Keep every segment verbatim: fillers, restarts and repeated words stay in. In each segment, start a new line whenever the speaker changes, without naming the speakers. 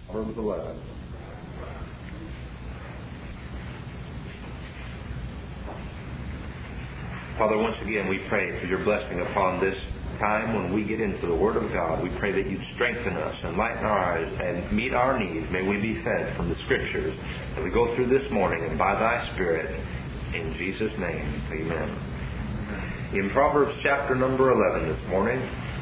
Proverbs eleven. Father, once again we pray for your blessing upon this time when we get into the Word of God. We pray that you'd strengthen us, enlighten our eyes, and meet our needs. May we be fed from the Scriptures that we go through this morning, and by thy Spirit, in Jesus' name, amen. In Proverbs chapter number eleven this morning,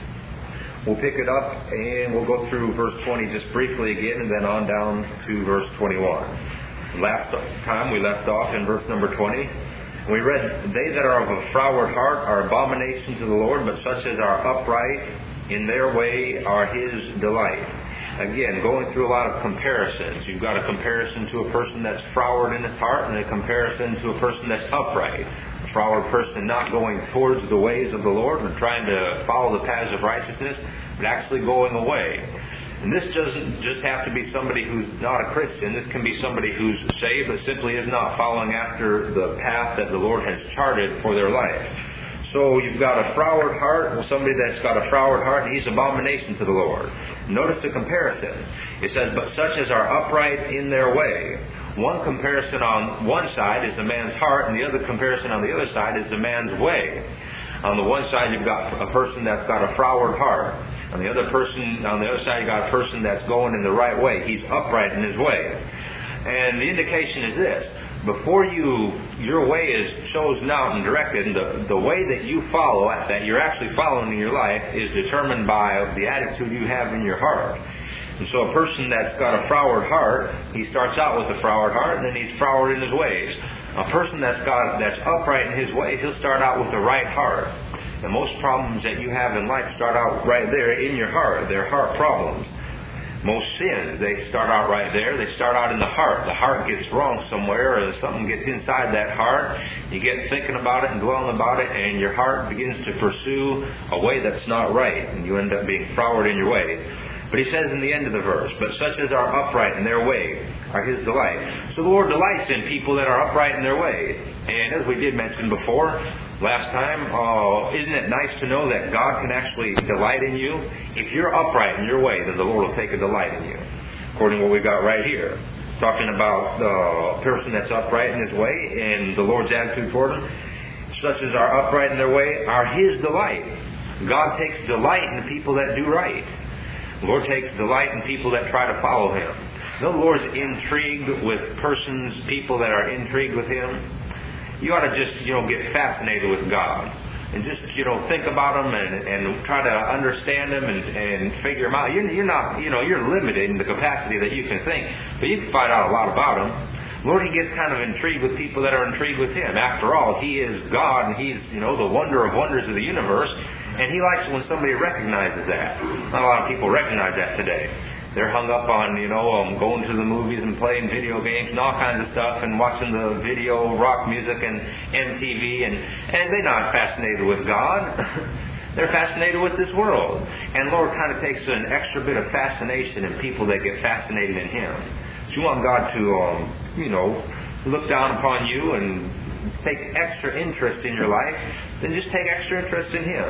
we'll pick it up and we'll go through verse twenty just briefly again and then on down to verse twenty-one. Last time we left off in verse number twenty. We read, "They that are of a froward heart are abomination to the Lord, but such as are upright in their way are His delight." Again, going through a lot of comparisons. You've got a comparison to a person that's froward in his heart and a comparison to a person that's upright. A froward person not going towards the ways of the Lord and trying to follow the paths of righteousness, but actually going away. And this doesn't just have to be somebody who's not a Christian. This can be somebody who's saved but simply is not following after the path that the Lord has charted for their life. So you've got a froward heart, well, somebody that's got a froward heart, and he's abomination to the Lord. Notice the comparison. It says, "But such as are upright in their way." One comparison on one side is the man's heart, and the other comparison on the other side is the man's way. On the one side, you've got a person that's got a froward heart. On the other person, on the other side, you've got a person that's going in the right way. He's upright in his way. And the indication is this. Before you, your way is chosen out and directed, and the, the way that you follow, that you're actually following in your life, is determined by the attitude you have in your heart. And so a person that's got a froward heart, he starts out with a froward heart, and then he's froward in his ways. A person that's got that's upright in his ways, he'll start out with the right heart. And most problems that you have in life start out right there in your heart. They're heart problems. Most sins, they start out right there. They start out in the heart. The heart gets wrong somewhere, or something gets inside that heart. You get thinking about it and dwelling about it, and your heart begins to pursue a way that's not right, and you end up being froward in your way. But he says in the end of the verse, "But such as are upright in their way are His delight." So the Lord delights in people that are upright in their way. And as we did mention before, last time, uh, isn't it nice to know that God can actually delight in you? If you're upright in your way, then the Lord will take a delight in you. According to what we got right here. Talking about the person that's upright in his way and the Lord's attitude toward him. Such as are upright in their way are His delight. God takes delight in the people that do right. The Lord takes delight in people that try to follow Him. The Lord's intrigued with persons, people that are intrigued with Him. You ought to just, you know, get fascinated with God. And just, you know, think about Him and, and try to understand Him and, and figure Him out. You're, you're not, you know, you're limited in the capacity that you can think. But you can find out a lot about Him. Lord, He gets kind of intrigued with people that are intrigued with Him. After all, He is God and He's, you know, the wonder of wonders of the universe. And He likes when somebody recognizes that. Not a lot of people recognize that today. They're hung up on, you know, um, going to the movies and playing video games and all kinds of stuff and watching the video, rock music and M T V. And, and they're not fascinated with God. They're fascinated with this world. And Lord kind of takes an extra bit of fascination in people that get fascinated in Him. So you want God to, um, you know, look down upon you and take extra interest in your life, then just take extra interest in Him.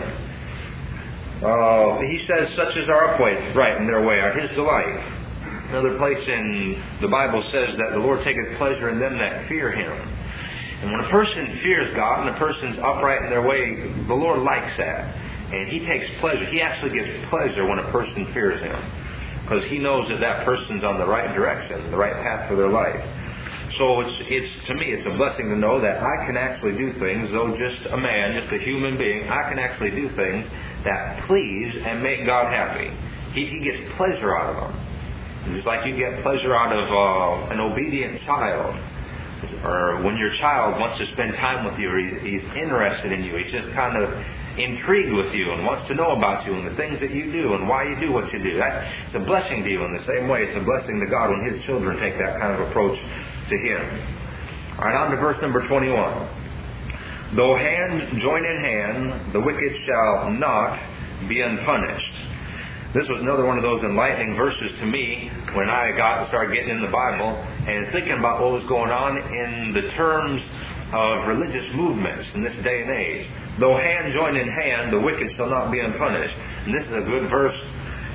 Uh, he says, "Such as are upright right in their way are His delight." Another place in the Bible says that the Lord taketh pleasure in them that fear Him. And when a person fears God and a person's upright in their way, the Lord likes that. And He takes pleasure. He actually gets pleasure when a person fears Him, because He knows that that person's on the right direction, the right path for their life. So it's, it's to me, it's a blessing to know that I can actually do things, though just a man, just a human being, I can actually do things that please and make God happy. He, he gets pleasure out of them. Just like you get pleasure out of uh, an obedient child. Or when your child wants to spend time with you, or he's, he's interested in you, he's just kind of intrigued with you and wants to know about you and the things that you do and why you do what you do. That's, it's a blessing to you in the same way. It's a blessing to God when His children take that kind of approach to Him. All right, on to verse number twenty-one. "Though hand join in hand, the wicked shall not be unpunished." This was another one of those enlightening verses to me when I got started getting in the Bible and thinking about what was going on in the terms of religious movements in this day and age. "Though hand join in hand, the wicked shall not be unpunished." And this is a good verse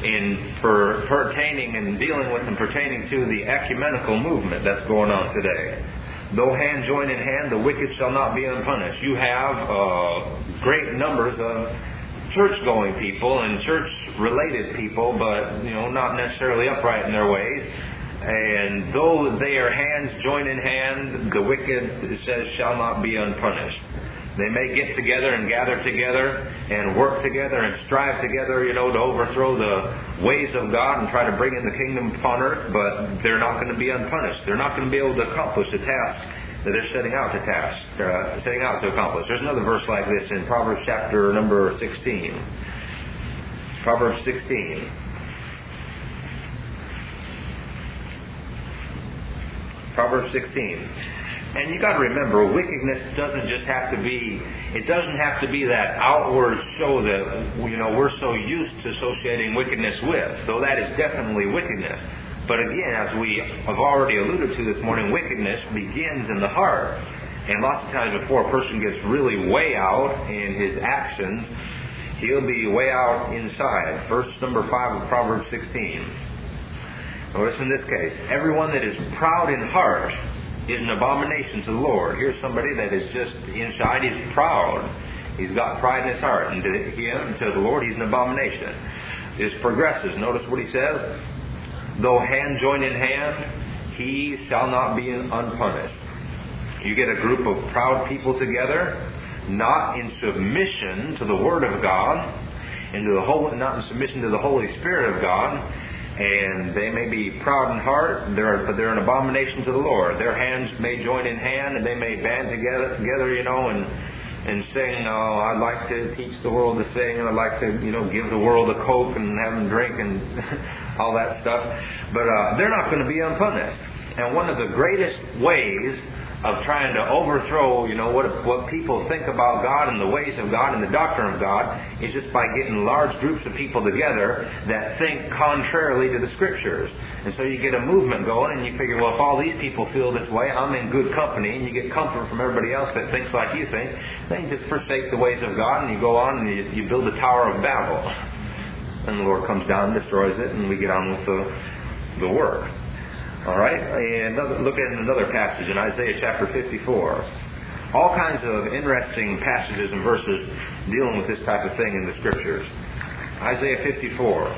in for pertaining and dealing with and pertaining to the ecumenical movement that's going on today. Though hand join in hand, the wicked shall not be unpunished. You have uh, great numbers of church-going people and church-related people, but you know, not necessarily upright in their ways. And though their hands join in hand, the wicked, it says, shall not be unpunished. They may get together and gather together and work together and strive together, you know, to overthrow the ways of God and try to bring in the kingdom upon earth, but they're not going to be unpunished. They're not going to be able to accomplish the task that they're setting out to task, uh, setting out to accomplish. There's another verse like this in Proverbs chapter number sixteen. Proverbs sixteen. Proverbs sixteen. And you got to remember, wickedness doesn't just have to be, it doesn't have to be that outward show that, you know, we're so used to associating wickedness with, though that is definitely wickedness. But again, as we have already alluded to this morning, wickedness begins in the heart. And lots of times before a person gets really way out in his actions, he'll be way out inside. Verse number five of Proverbs sixteen. Notice in this case, everyone that is proud in heart is an abomination to the Lord. Here's somebody that is just inside, he's proud. He's got pride in his heart. And to him, to the Lord, he's an abomination. This progresses. Notice what he says. Though hand join in hand, he shall not be unpunished. You get a group of proud people together, not in submission to the Word of God, into the whole, not in submission to the Holy Spirit of God, and they may be proud in heart, they're, but they're an abomination to the Lord. Their hands may join in hand, and they may band together, together, you know, and and sing, oh, I'd like to teach the world to sing, and I'd like to, you know, give the world a Coke and have them drink and all that stuff. But uh, they're not going to be unpunished. And one of the greatest ways of trying to overthrow, you know, what what people think about God and the ways of God and the doctrine of God is just by getting large groups of people together that think contrarily to the Scriptures. And so you get a movement going, and you figure, well, if all these people feel this way, I'm in good company, and you get comfort from everybody else that thinks like you think. Then you just forsake the ways of God, and you go on and you, you build a Tower of Babel. And the Lord comes down and destroys it, and we get on with the the work. All right, and look at another passage in Isaiah chapter fifty-four. All kinds of interesting passages and verses dealing with this type of thing in the Scriptures. Isaiah fifty-four.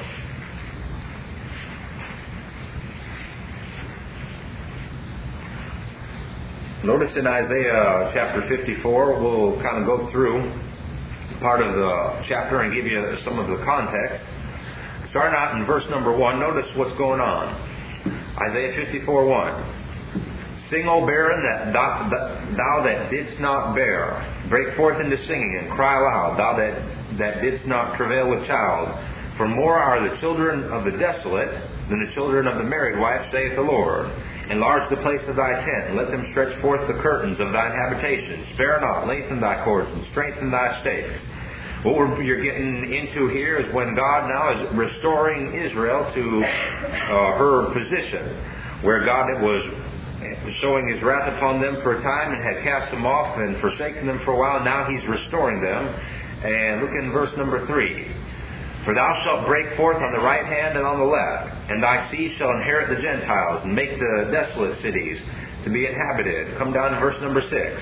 Notice in Isaiah chapter fifty-four, we'll kind of go through part of the chapter and give you some of the context. Starting out in verse number one, notice what's going on. Isaiah fifty-four one. Sing, O barren, that thou, thou that didst not bear. Break forth into singing and cry aloud, thou that, that didst not travail with child. For more are the children of the desolate than the children of the married wife, saith the Lord. Enlarge the place of thy tent, and let them stretch forth the curtains of thine habitation. Spare not, lengthen thy cords, and strengthen thy stakes. What we're, you're getting into here is when God now is restoring Israel to uh, her position, where God was showing His wrath upon them for a time and had cast them off and forsaken them for a while. Now He's restoring them. And look in verse number three. For thou shalt break forth on the right hand and on the left, and thy seed shall inherit the Gentiles, and make the desolate cities to be inhabited. Come down to verse number six.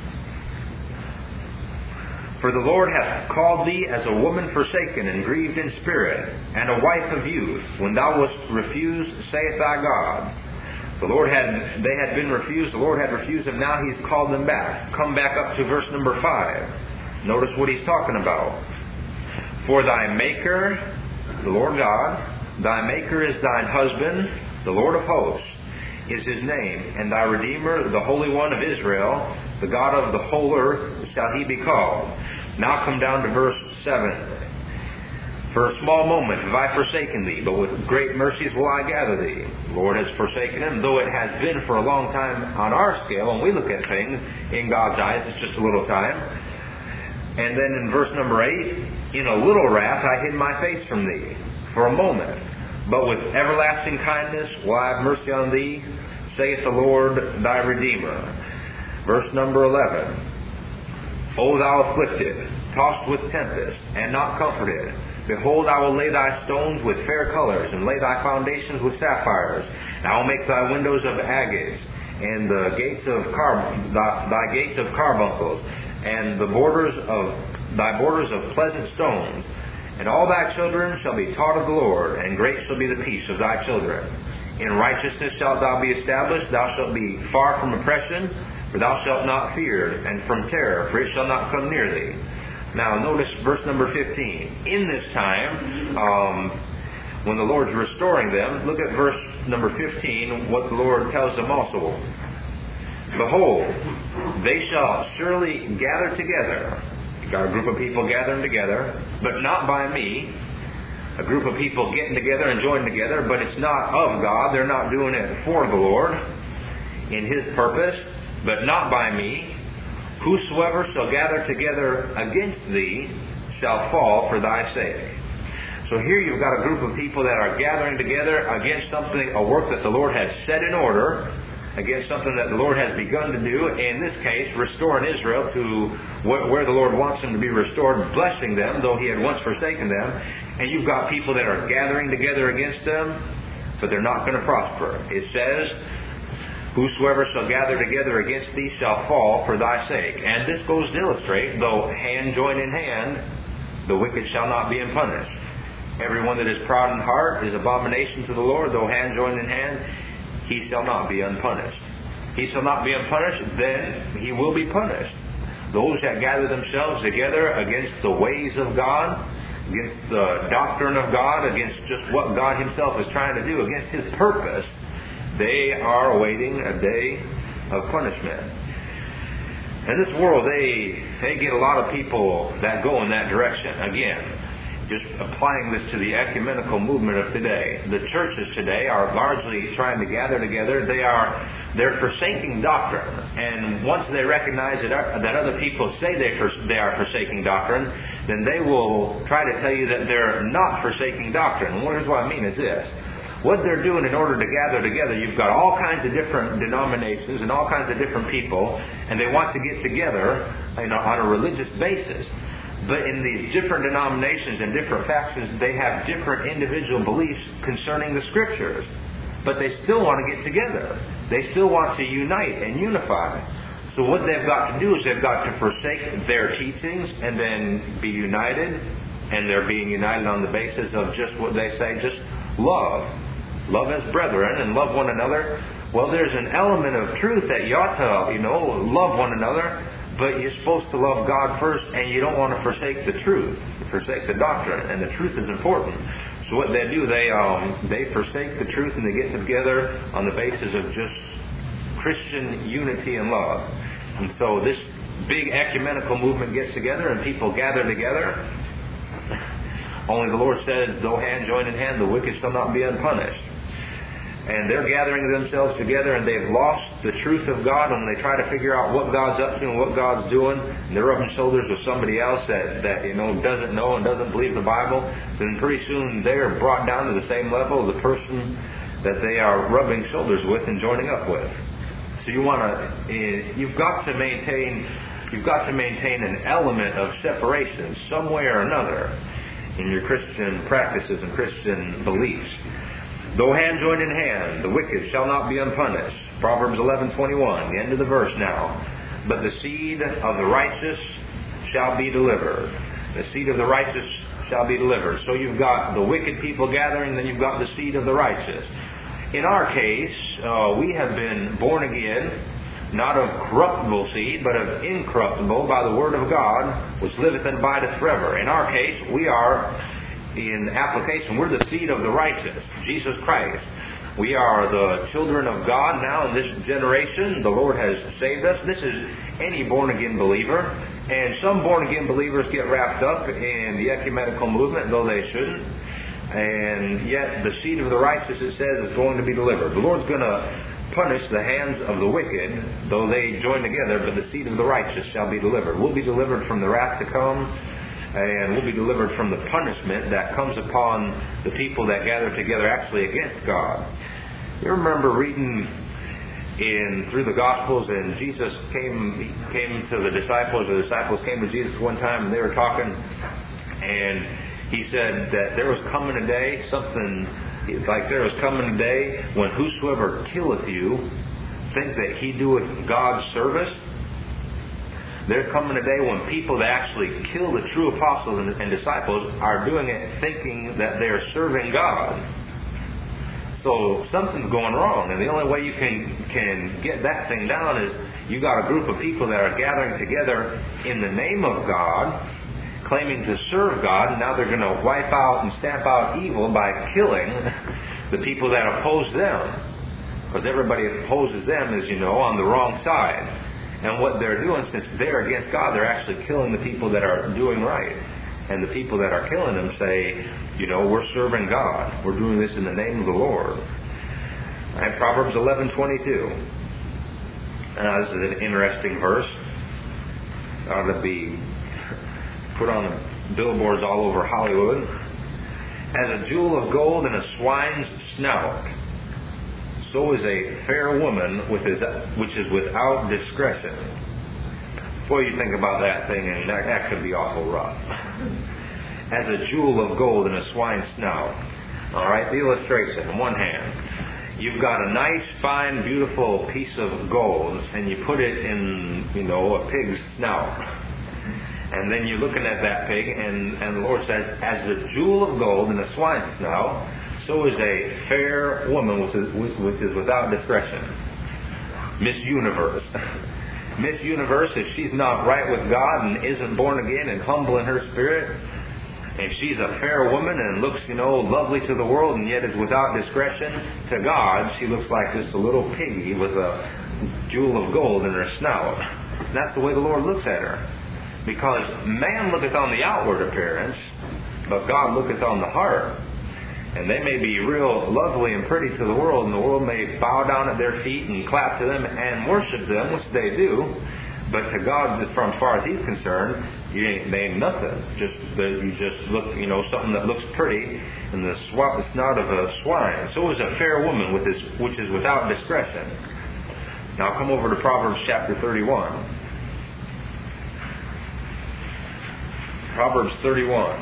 For the Lord hath called thee as a woman forsaken and grieved in spirit, and a wife of youth. When thou wast refused, saith thy God. The Lord had, they had been refused, the Lord had refused them, now He's called them back. Come back up to verse number five. Notice what He's talking about. For thy Maker, the Lord God, thy Maker is thine husband, the Lord of hosts is His name, and thy Redeemer, the Holy One of Israel, the God of the whole earth, shall He be called. Now come down to verse seven. For a small moment have I forsaken thee, but with great mercies will I gather thee. The Lord has forsaken him, though it has been for a long time on our scale. When we look at things in God's eyes, it's just a little time. And then in verse number eight, in a little wrath I hid my face from thee for a moment, but with everlasting kindness will I have mercy on thee, saith the Lord thy Redeemer. Verse number eleven. O thou afflicted, tossed with tempest, and not comforted, Behold, I will lay thy stones with fair colors, and lay thy foundations with sapphires. And I will make thy windows of agates, and the gates of car, thy, thy gates of carbuncles, and the borders of thy borders of pleasant stones. And all thy children shall be taught of the Lord, and great shall be the peace of thy children. In righteousness shalt thou be established, thou shalt be far from oppression, for thou shalt not fear, and from terror, for it shall not come near thee. Now notice verse number fifteen. In this time, um, when the Lord's restoring them, look at verse number fifteen, what the Lord tells them also. Behold, they shall surely gather together. You've got a group of people gathering together, but not by me. A group of people getting together and joining together, but it's not of God. They're not doing it for the Lord in His purpose, but not by me. Whosoever shall gather together against thee shall fall for thy sake. So here you've got a group of people that are gathering together against something, a work that the Lord has set in order, against something that the Lord has begun to do, in this case, restoring Israel to where the Lord wants them to be restored, blessing them, though He had once forsaken them. And you've got people that are gathering together against them, but they're not going to prosper. It says, whosoever shall gather together against thee shall fall for thy sake. And this goes to illustrate, though hand join in hand, the wicked shall not be unpunished. Everyone that is proud in heart is abomination to the Lord, though hand join in hand, he shall not be unpunished. He shall not be unpunished, then he will be punished. Those that gather themselves together against the ways of God, against the doctrine of God, against just what God Himself is trying to do, against His purpose, they are awaiting a day of punishment. In this world, they they get a lot of people that go in that direction. Again, just applying this to the ecumenical movement of today. The churches today are largely trying to gather together. They are they're forsaking doctrine, and once they recognize that that other people say they they are forsaking doctrine, then they will try to tell you that they're not forsaking doctrine. And here's what I mean is this. What they're doing in order to gather together, you've got all kinds of different denominations and all kinds of different people, and they want to get together, you know, on a religious basis. But in these different denominations and different factions, they have different individual beliefs concerning the Scriptures. But they still want to get together. They still want to unite and unify. So what they've got to do is they've got to forsake their teachings and then be united. And they're being united on the basis of just what they say, just love. Love as brethren and love one another. Well, there's an element of truth that you ought to, you know, love one another. But you're supposed to love God first, and you don't want to forsake the truth, forsake the doctrine, and the truth is important. So what they do, they um, they forsake the truth, and they get together on the basis of just Christian unity and love. And so this big ecumenical movement gets together, and people gather together. Only the Lord says, though hand join in hand, the wicked shall not be unpunished. And they're gathering themselves together, and they've lost the truth of God, and they try to figure out what God's up to and what God's doing, and they're rubbing shoulders with somebody else that, that you know doesn't know and doesn't believe the Bible. Then pretty soon they're brought down to the same level of the person that they are rubbing shoulders with and joining up with. So you want to, you've got to maintain, you've got to maintain an element of separation some way or another in your Christian practices and Christian beliefs. Though hand join in hand, the wicked shall not be unpunished. Proverbs eleven twenty-one, the end of the verse now. But the seed of the righteous shall be delivered. The seed of the righteous shall be delivered. So you've got the wicked people gathering, then you've got the seed of the righteous. In our case, uh, we have been born again, not of corruptible seed, but of incorruptible by the word of God, which liveth and abideth forever. In our case, we are... in application, we're the seed of the righteous, Jesus Christ. We are the children of God now in this generation. The Lord has saved us. This is any born-again believer. And some born-again believers get wrapped up in the ecumenical movement, though they shouldn't. And yet the seed of the righteous, it says, is going to be delivered. The Lord's going to punish the hands of the wicked, though they join together, but the seed of the righteous shall be delivered. We'll be delivered from the wrath to come, and we'll be delivered from the punishment that comes upon the people that gather together actually against God. You remember reading in through the Gospels, and Jesus came came to the disciples, the disciples came to Jesus one time, and they were talking, and He said that there was coming a day, something like there was coming a day when whosoever killeth you think that he doeth God's service. There's coming a day when people that actually kill the true apostles and, and disciples are doing it thinking that they're serving God. So something's going wrong, and the only way you can can get that thing down is you got a group of people that are gathering together in the name of God, claiming to serve God, and now they're going to wipe out and stamp out evil by killing the people that oppose them. Because everybody opposes them, as you know, on the wrong side. And what they're doing, since they're against God, they're actually killing the people that are doing right. And the people that are killing them say, you know, we're serving God. We're doing this in the name of the Lord. All right, Proverbs eleven twenty-two. Uh, this is an interesting verse. It ought to be put on the billboards all over Hollywood. As a jewel of gold in a swine's snout, so is a fair woman with his, which is without discretion. Boy, you think about that thing, and that, that could be awful rough. As a jewel of gold in a swine's snout. All right, the illustration. On one hand, you've got a nice, fine, beautiful piece of gold, and you put it in, you know, a pig's snout. And then you're looking at that pig, and, and the Lord says, as the jewel of gold in a swine's snout, so is a fair woman which is, which is without discretion. Miss Universe. Miss Universe, if she's not right with God and isn't born again and humble in her spirit, and she's a fair woman and looks, you know, lovely to the world and yet is without discretion to God, she looks like just a little piggy with a jewel of gold in her snout. And that's the way the Lord looks at her. Because man looketh on the outward appearance, but God looketh on the heart. And they may be real lovely and pretty to the world, and the world may bow down at their feet and clap to them and worship them, which they do. But to God, from as far as He's concerned, you ain't, they ain't nothing. Just you just look, you know, something that looks pretty, and the swat the snout of a swine. So is a fair woman with this, which is without discretion. Now come over to Proverbs chapter thirty-one. Proverbs thirty-one.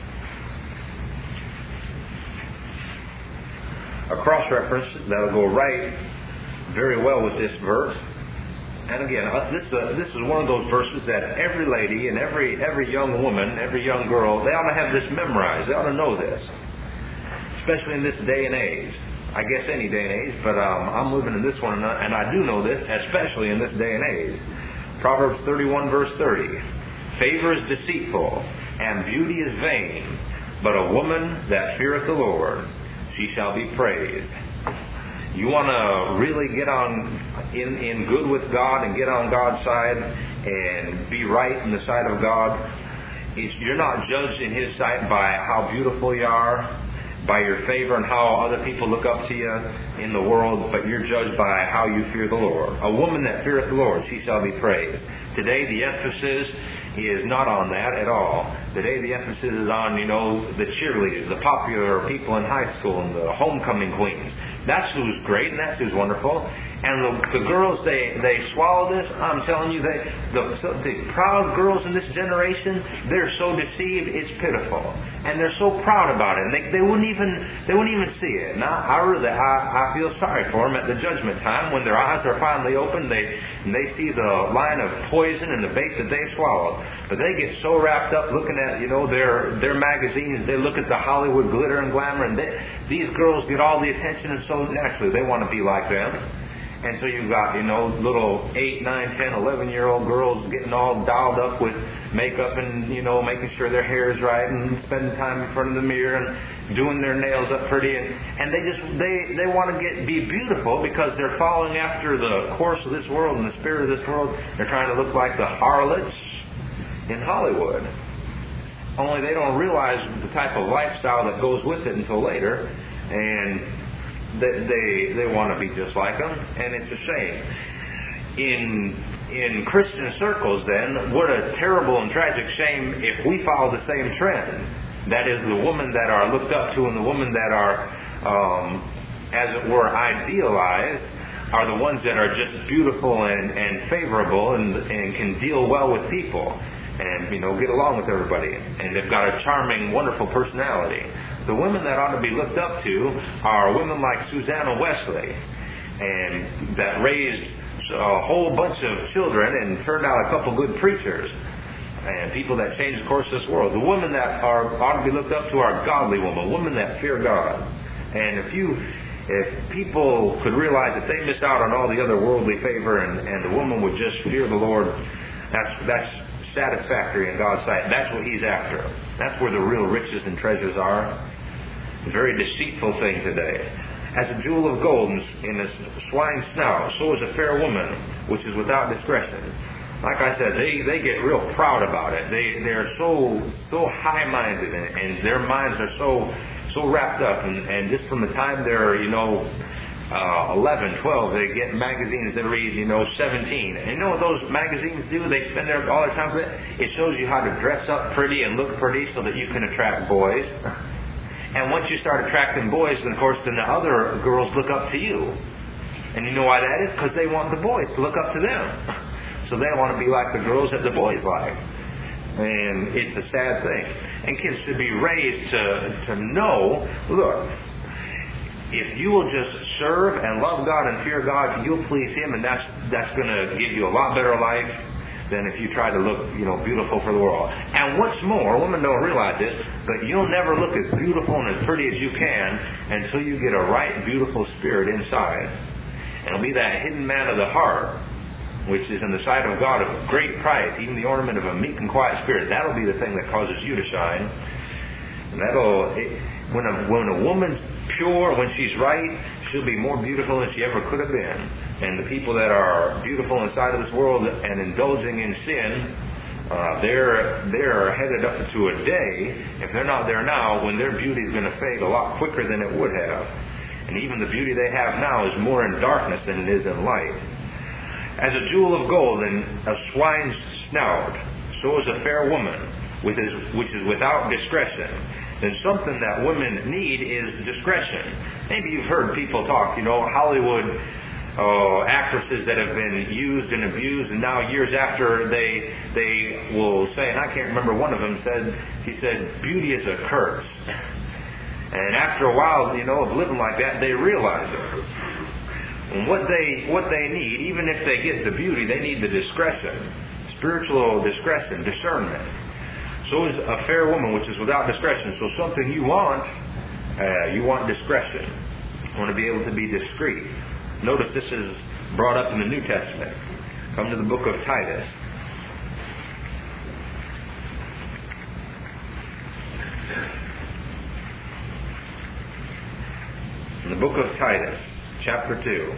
A cross-reference that'll go right very well with this verse. And again, this uh, this is one of those verses that every lady and every every young woman, every young girl, they ought to have this memorized. They ought to know this, especially in this day and age. I guess any day and age, but um, I'm living in this one, and I do know this, especially in this day and age. Proverbs thirty-one, verse thirty. Favor is deceitful, and beauty is vain, but a woman that feareth the Lord, she shall be praised. You want to really get on in, in good with God and get on God's side and be right in the sight of God. It's, you're not judged in His sight by how beautiful you are, by your favor and how other people look up to you in the world, but you're judged by how you fear the Lord. A woman that feareth the Lord, she shall be praised. Today the emphasis is not on that at all. Today the emphasis is on, you know, the cheerleaders, the popular people in high school, and the homecoming queens. That's who's great, and that's who's wonderful. And the, the girls, they, they swallow this. I'm telling you, they, the, the proud girls in this generation, they're so deceived, it's pitiful. And they're so proud about it. And they, they wouldn't even they wouldn't even see it. And I, I really, I, I feel sorry for them at the judgment time when their eyes are finally open. They and they see the line of poison and the bait that they swallowed. But they get so wrapped up looking at, you know, their their magazines. They look at the Hollywood glitter and glamour, and they, these girls get all the attention, and so naturally they want to be like them. And so you've got, you know, little eight, nine, ten, eleven-year-old girls getting all dolled up with makeup and, you know, making sure their hair is right and spending time in front of the mirror and doing their nails up pretty. And, and they just, they, they want to get be beautiful because they're following after the course of this world and the spirit of this world. They're trying to look like the harlots in Hollywood. Only they don't realize the type of lifestyle that goes with it until later. And They, they they want to be just like them, and it's a shame. In in Christian circles, then, what a terrible and tragic shame if we follow the same trend. That is, the women that are looked up to and the women that are, um, as it were, idealized, are the ones that are just beautiful and, and favorable and, and can deal well with people. and, you know, get along with everybody. And they've got a charming, wonderful personality. The women that ought to be looked up to are women like Susanna Wesley, and that raised a whole bunch of children and turned out a couple good preachers and people that changed the course of this world. The women that are ought to be looked up to are godly women, women that fear God. And if you, if people could realize that they missed out on all the other worldly favor, and, and the woman would just fear the Lord, that's that's satisfactory in God's sight. That's what He's after. That's where the real riches and treasures are. It's a very deceitful thing today. As a jewel of gold in a swine's snout, so is a fair woman which is without discretion. Like I said, they, they get real proud about it. They they're so so high-minded, and, and their minds are so so wrapped up. And, and just from the time they're you know uh, eleven, twelve, they get magazines that read you know seventeen. And you know what those magazines do? They spend their all their time with it. It shows you how to dress up pretty and look pretty so that you can attract boys. And once you start attracting boys, then of course, then the other girls look up to you. And you know why that is? Because they want the boys to look up to them. So they want to be like the girls that the boys like. And it's a sad thing. And kids should be raised to, to know, look, if you will just serve and love God and fear God, you'll please Him, and that's that's going to give you a lot better life than if you try to look, you know, beautiful for the world. And what's more, women don't realize this, but you'll never look as beautiful and as pretty as you can until you get a right, beautiful spirit inside. And it'll be that hidden man of the heart, which is in the sight of God of great price, even the ornament of a meek and quiet spirit. That'll be the thing that causes you to shine. And that'll, it, when a when a woman's pure, when she's right, she'll be more beautiful than she ever could have been. And the people that are beautiful inside of this world and indulging in sin, uh, they're they're headed up to a day, if they're not there now, when their beauty is going to fade a lot quicker than it would have. And even the beauty they have now is more in darkness than it is in light. As a jewel of gold in a swine's snout, so is a fair woman, which is, which is without discretion. Then something that women need is discretion. Maybe you've heard people talk, you know, Hollywood uh, actresses that have been used and abused, and now years after they they will say, and I can't remember, one of them said, he said, beauty is a curse. And after a while, you know, of living like that, they realize it. And what they what they need, even if they get the beauty, they need the discretion, spiritual discretion, discernment. So is a fair woman which is without discretion. So something you want, uh, you want discretion. You want to be able to be discreet. Notice this is brought up in the New Testament. Come to the book of Titus. In the book of Titus, chapter two.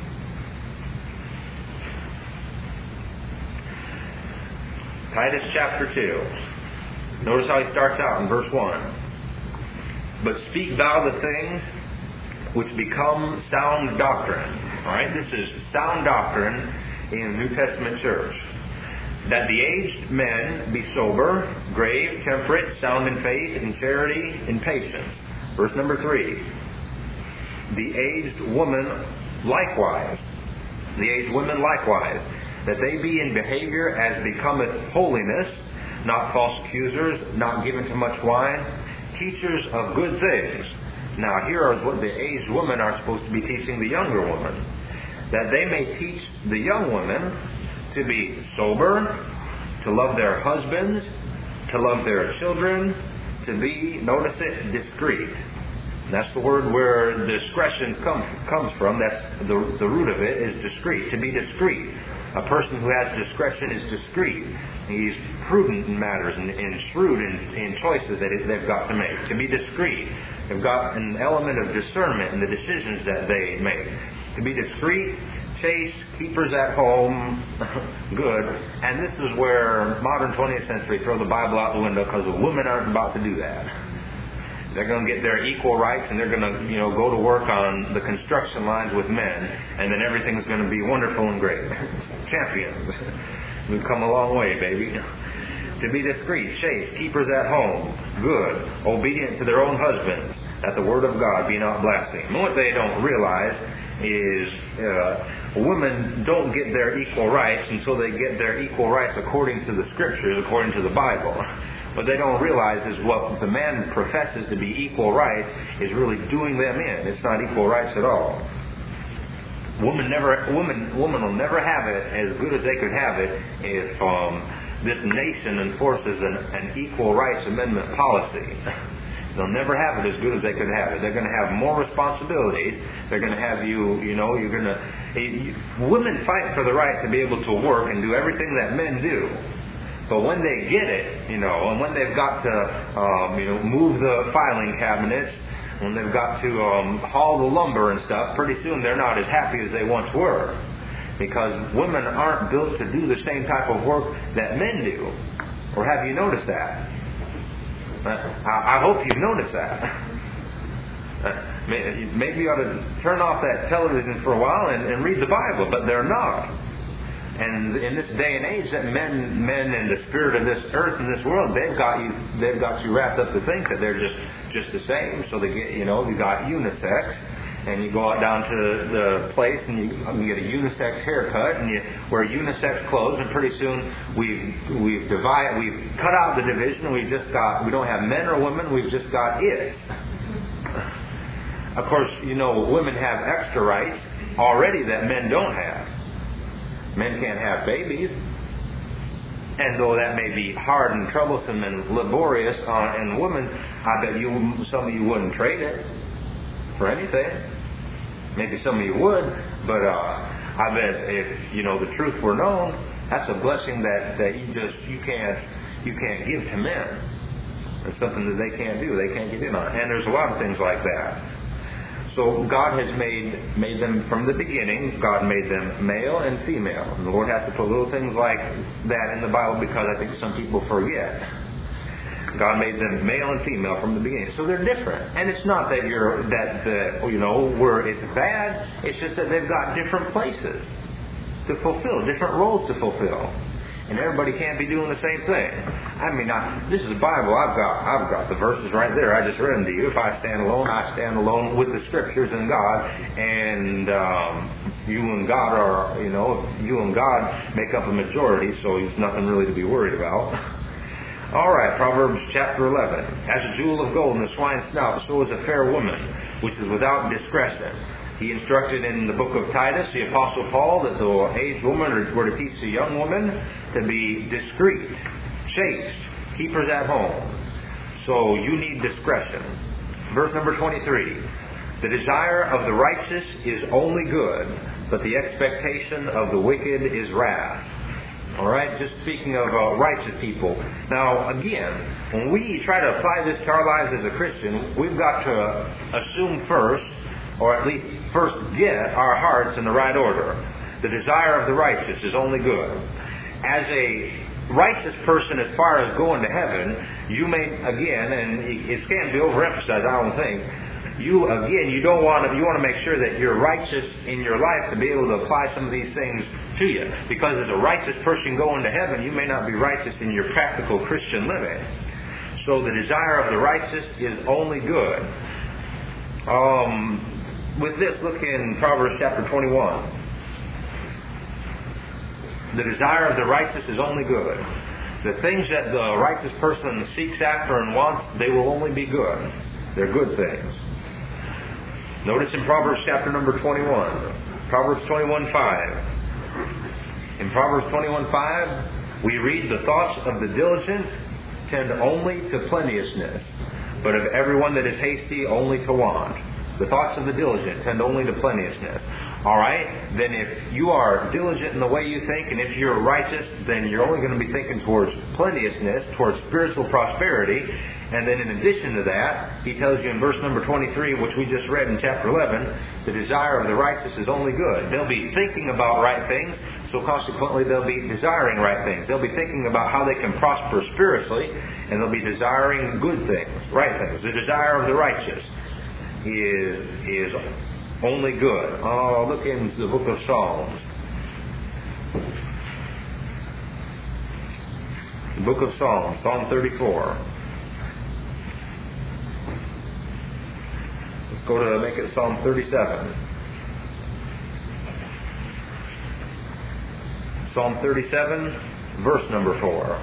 Titus chapter two. Notice how he starts out in verse one. But speak thou the things which become sound doctrine. Alright, this is sound doctrine in the New Testament church. That the aged men be sober, grave, temperate, sound in faith, in charity, in patience. Verse number three. The aged woman likewise. The aged women likewise. That they be in behavior as becometh holiness, not false accusers, not given to much wine, teachers of good things. Now here is what the aged women are supposed to be teaching the younger woman. That they may teach the young women to be sober, to love their husbands, to love their children, to be, notice it, discreet. And that's the word where discretion come, comes from. That's the, the root of it is discreet, to be discreet. A person who has discretion is discreet. He's prudent in matters and, and shrewd in, in choices that they've got to make. To be discreet, they've got an element of discernment in the decisions that they make. To be discreet, chaste, keepers at home, good. And this is where modern twentieth century throw the Bible out the window, because the women aren't about to do that. They're going to get their equal rights, and they're going to, you know, go to work on the construction lines with men, and then everything's going to be wonderful and great. Champions. We've come a long way, baby. To be discreet, chaste, keepers at home, good, obedient to their own husbands, that the word of God be not blasphemed. And what they don't realize is uh, women don't get their equal rights until they get their equal rights according to the Scriptures, according to the Bible. What they don't realize is what the man professes to be equal rights is really doing them in. It's not equal rights at all. Woman never, woman, woman will never have it as good as they could have it if um, this nation enforces an, an equal rights amendment policy. They'll never have it as good as they could have it. They're going to have more responsibilities. They're going to have you, you know, you're going to... You, women fight for the right to be able to work and do everything that men do. But when they get it, you know, and when they've got to, um, you know, move the filing cabinets, when they've got to um, haul the lumber and stuff, pretty soon they're not as happy as they once were. Because women aren't built to do the same type of work that men do. Or have you noticed that? I hope you've noticed that. Maybe you ought to turn off that television for a while and, and read the Bible, but they're not. And in this day and age, that men, men and the spirit of this earth and this world, they've got you, they've got you wrapped up to think that they're just, just the same. So they get, you know, you got unisex, and you go out down to the place and you, you get a unisex haircut, and you wear unisex clothes, and pretty soon we've we've divided, we've cut out the division. We've just got, we don't have men or women. We've just got it. Of course, you know, women have extra rights already that men don't have. Men can't have babies. And though that may be hard and troublesome and laborious on in women, I bet you some of you wouldn't trade it for anything. Maybe some of you would, but uh, I bet if you know the truth were known, that's a blessing that, that you just you can't you can't give to men. It's something that they can't do. They can't get in on. And there's a lot of things like that. So God has made made them from the beginning. God made them male and female. And the Lord has to put little things like that in the Bible because I think some people forget. God made them male and female from the beginning. So they're different. And it's not that you're that the you know where it's bad. It's just that they've got different places to fulfill, different roles to fulfill. And everybody can't be doing the same thing. I mean, I, this is the Bible. I've got I've got the verses right there. I just read them to you. If I stand alone, I stand alone with the Scriptures and God. And um, you and God are, you know, you and God make up a majority, so there's nothing really to be worried about. All right, Proverbs chapter eleven. As a jewel of gold in the swine's snout, so is a fair woman, which is without discretion. He instructed in the book of Titus, the Apostle Paul, that the aged woman were to teach the young woman to be discreet, chaste, keepers at home. So you need discretion. Verse number twenty-three. The desire of the righteous is only good, but the expectation of the wicked is wrath. All right, just speaking of uh, righteous people. Now, again, when we try to apply this to our lives as a Christian, we've got to assume first, or at least first get our hearts in the right order. The desire of the righteous is only good. As a righteous person, as far as going to heaven, you may, again, and it can't be overemphasized, I don't think, you, again, you don't want to, you want to make sure that you're righteous in your life to be able to apply some of these things to you. Because as a righteous person going to heaven, you may not be righteous in your practical Christian living. So the desire of the righteous is only good. Um... With this, look in Proverbs chapter twenty-one. The desire of the righteous is only good. The things that the righteous person seeks after and wants, they will only be good. They're good things. Notice in Proverbs chapter number twenty-one. Proverbs twenty-one five. In Proverbs twenty-one five, we read, the thoughts of the diligent tend only to plenteousness, but of everyone that is hasty only to want. The thoughts of the diligent tend only to plenteousness. All right? Then if you are diligent in the way you think, and if you're righteous, then you're only going to be thinking towards plenteousness, towards spiritual prosperity. And then in addition to that, he tells you in verse number twenty-three, which we just read in chapter eleven, the desire of the righteous is only good. They'll be thinking about right things, so consequently they'll be desiring right things. They'll be thinking about how they can prosper spiritually, and they'll be desiring good things, right things. The desire of the righteous is is only good. Oh, look into the book of Psalms. The book of Psalms, Psalm thirty-four. Let's go to make it Psalm thirty-seven. Psalm thirty-seven, verse number four.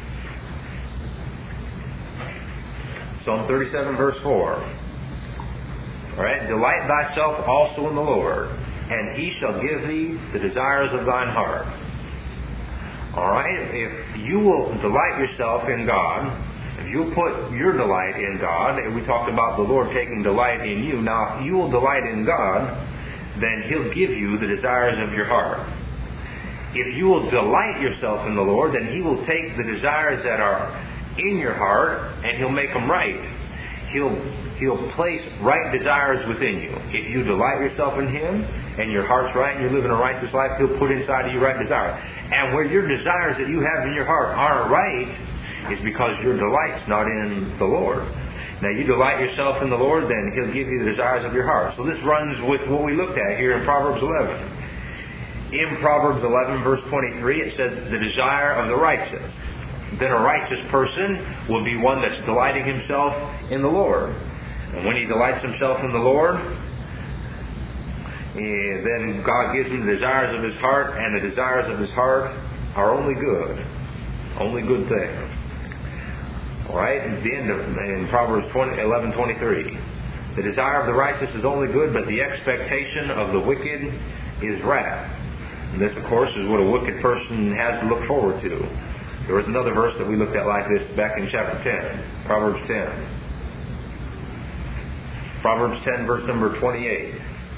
Psalm thirty-seven, verse four. All right, delight thyself also in the Lord, and He shall give thee the desires of thine heart. All right, if you will delight yourself in God, if you'll put your delight in God, and we talked about the Lord taking delight in you, now if you will delight in God, then He'll give you the desires of your heart. If you will delight yourself in the Lord, then He will take the desires that are in your heart and He'll make them right. He'll He'll place right desires within you. If you delight yourself in Him and your heart's right and you're living a righteous life, He'll put inside of you right desires. And where your desires that you have in your heart aren't right is because your delight's not in the Lord. Now, you delight yourself in the Lord, then He'll give you the desires of your heart. So this runs with what we looked at here in Proverbs eleven. In Proverbs eleven, verse twenty-three, it says, the desire of the righteous. Then a righteous person will be one that's delighting himself in the Lord. And when he delights himself in the Lord, eh, then God gives him the desires of his heart, and the desires of his heart are only good. Only good things. All right, at the end of in Proverbs eleven twenty-three, the desire of the righteous is only good, but the expectation of the wicked is wrath. And this, of course, is what a wicked person has to look forward to. There was another verse that we looked at like this back in chapter ten, Proverbs ten. Proverbs ten, verse number twenty-eight.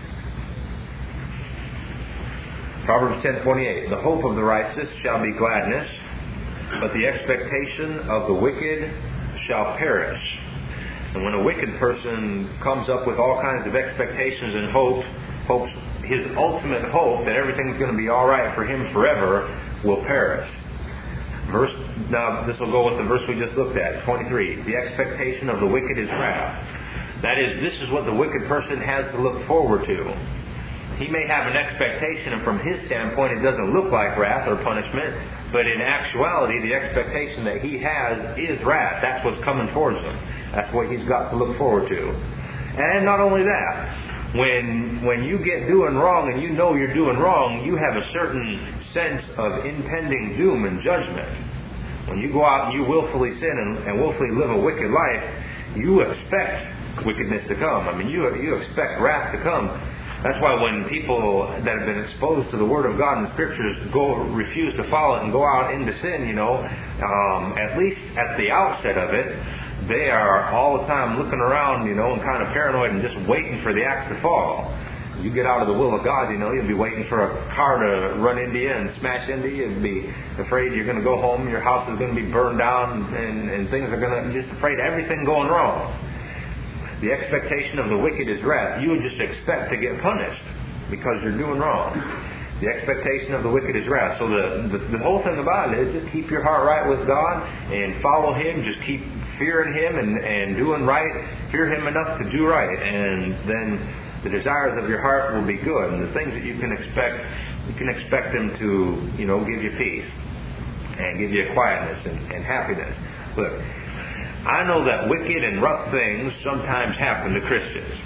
Proverbs ten twenty-eight. The hope of the righteous shall be gladness, but the expectation of the wicked shall perish. And when a wicked person comes up with all kinds of expectations and hopes, hopes his ultimate hope that everything's going to be all right for him forever will perish. Verse, now this will go with the verse we just looked at, twenty-three. The expectation of the wicked is wrath. That is, this is what the wicked person has to look forward to. He may have an expectation, and from his standpoint it doesn't look like wrath or punishment, but in actuality the expectation that he has is wrath. That's what's coming towards him. That's what he's got to look forward to. And not only that, when when you get doing wrong and you know you're doing wrong, you have a certain sense of impending doom and judgment. When you go out and you willfully sin and, and willfully live a wicked life, you expect wickedness to come. I mean, you you expect wrath to come. That's why when people that have been exposed to the Word of God and the Scriptures go refuse to follow it and go out into sin, you know, um, at least at the outset of it, they are all the time looking around, you know, and kind of paranoid and just waiting for the axe to fall. You get out of the will of God, you know, you'll be waiting for a car to run into you and smash into you, and be afraid you're going to go home, your house is going to be burned down, and, and things are going to, just afraid of everything going wrong. The expectation of the wicked is wrath. You would just expect to get punished because you're doing wrong. The expectation of the wicked is wrath. So the, the, the whole thing about it is just keep your heart right with God and follow Him. Just keep fearing Him and, and doing right. Fear Him enough to do right. And then the desires of your heart will be good. And the things that you can expect, you can expect them to, you know, give you peace and give you quietness and, and happiness. Look, I know that wicked and rough things sometimes happen to Christians.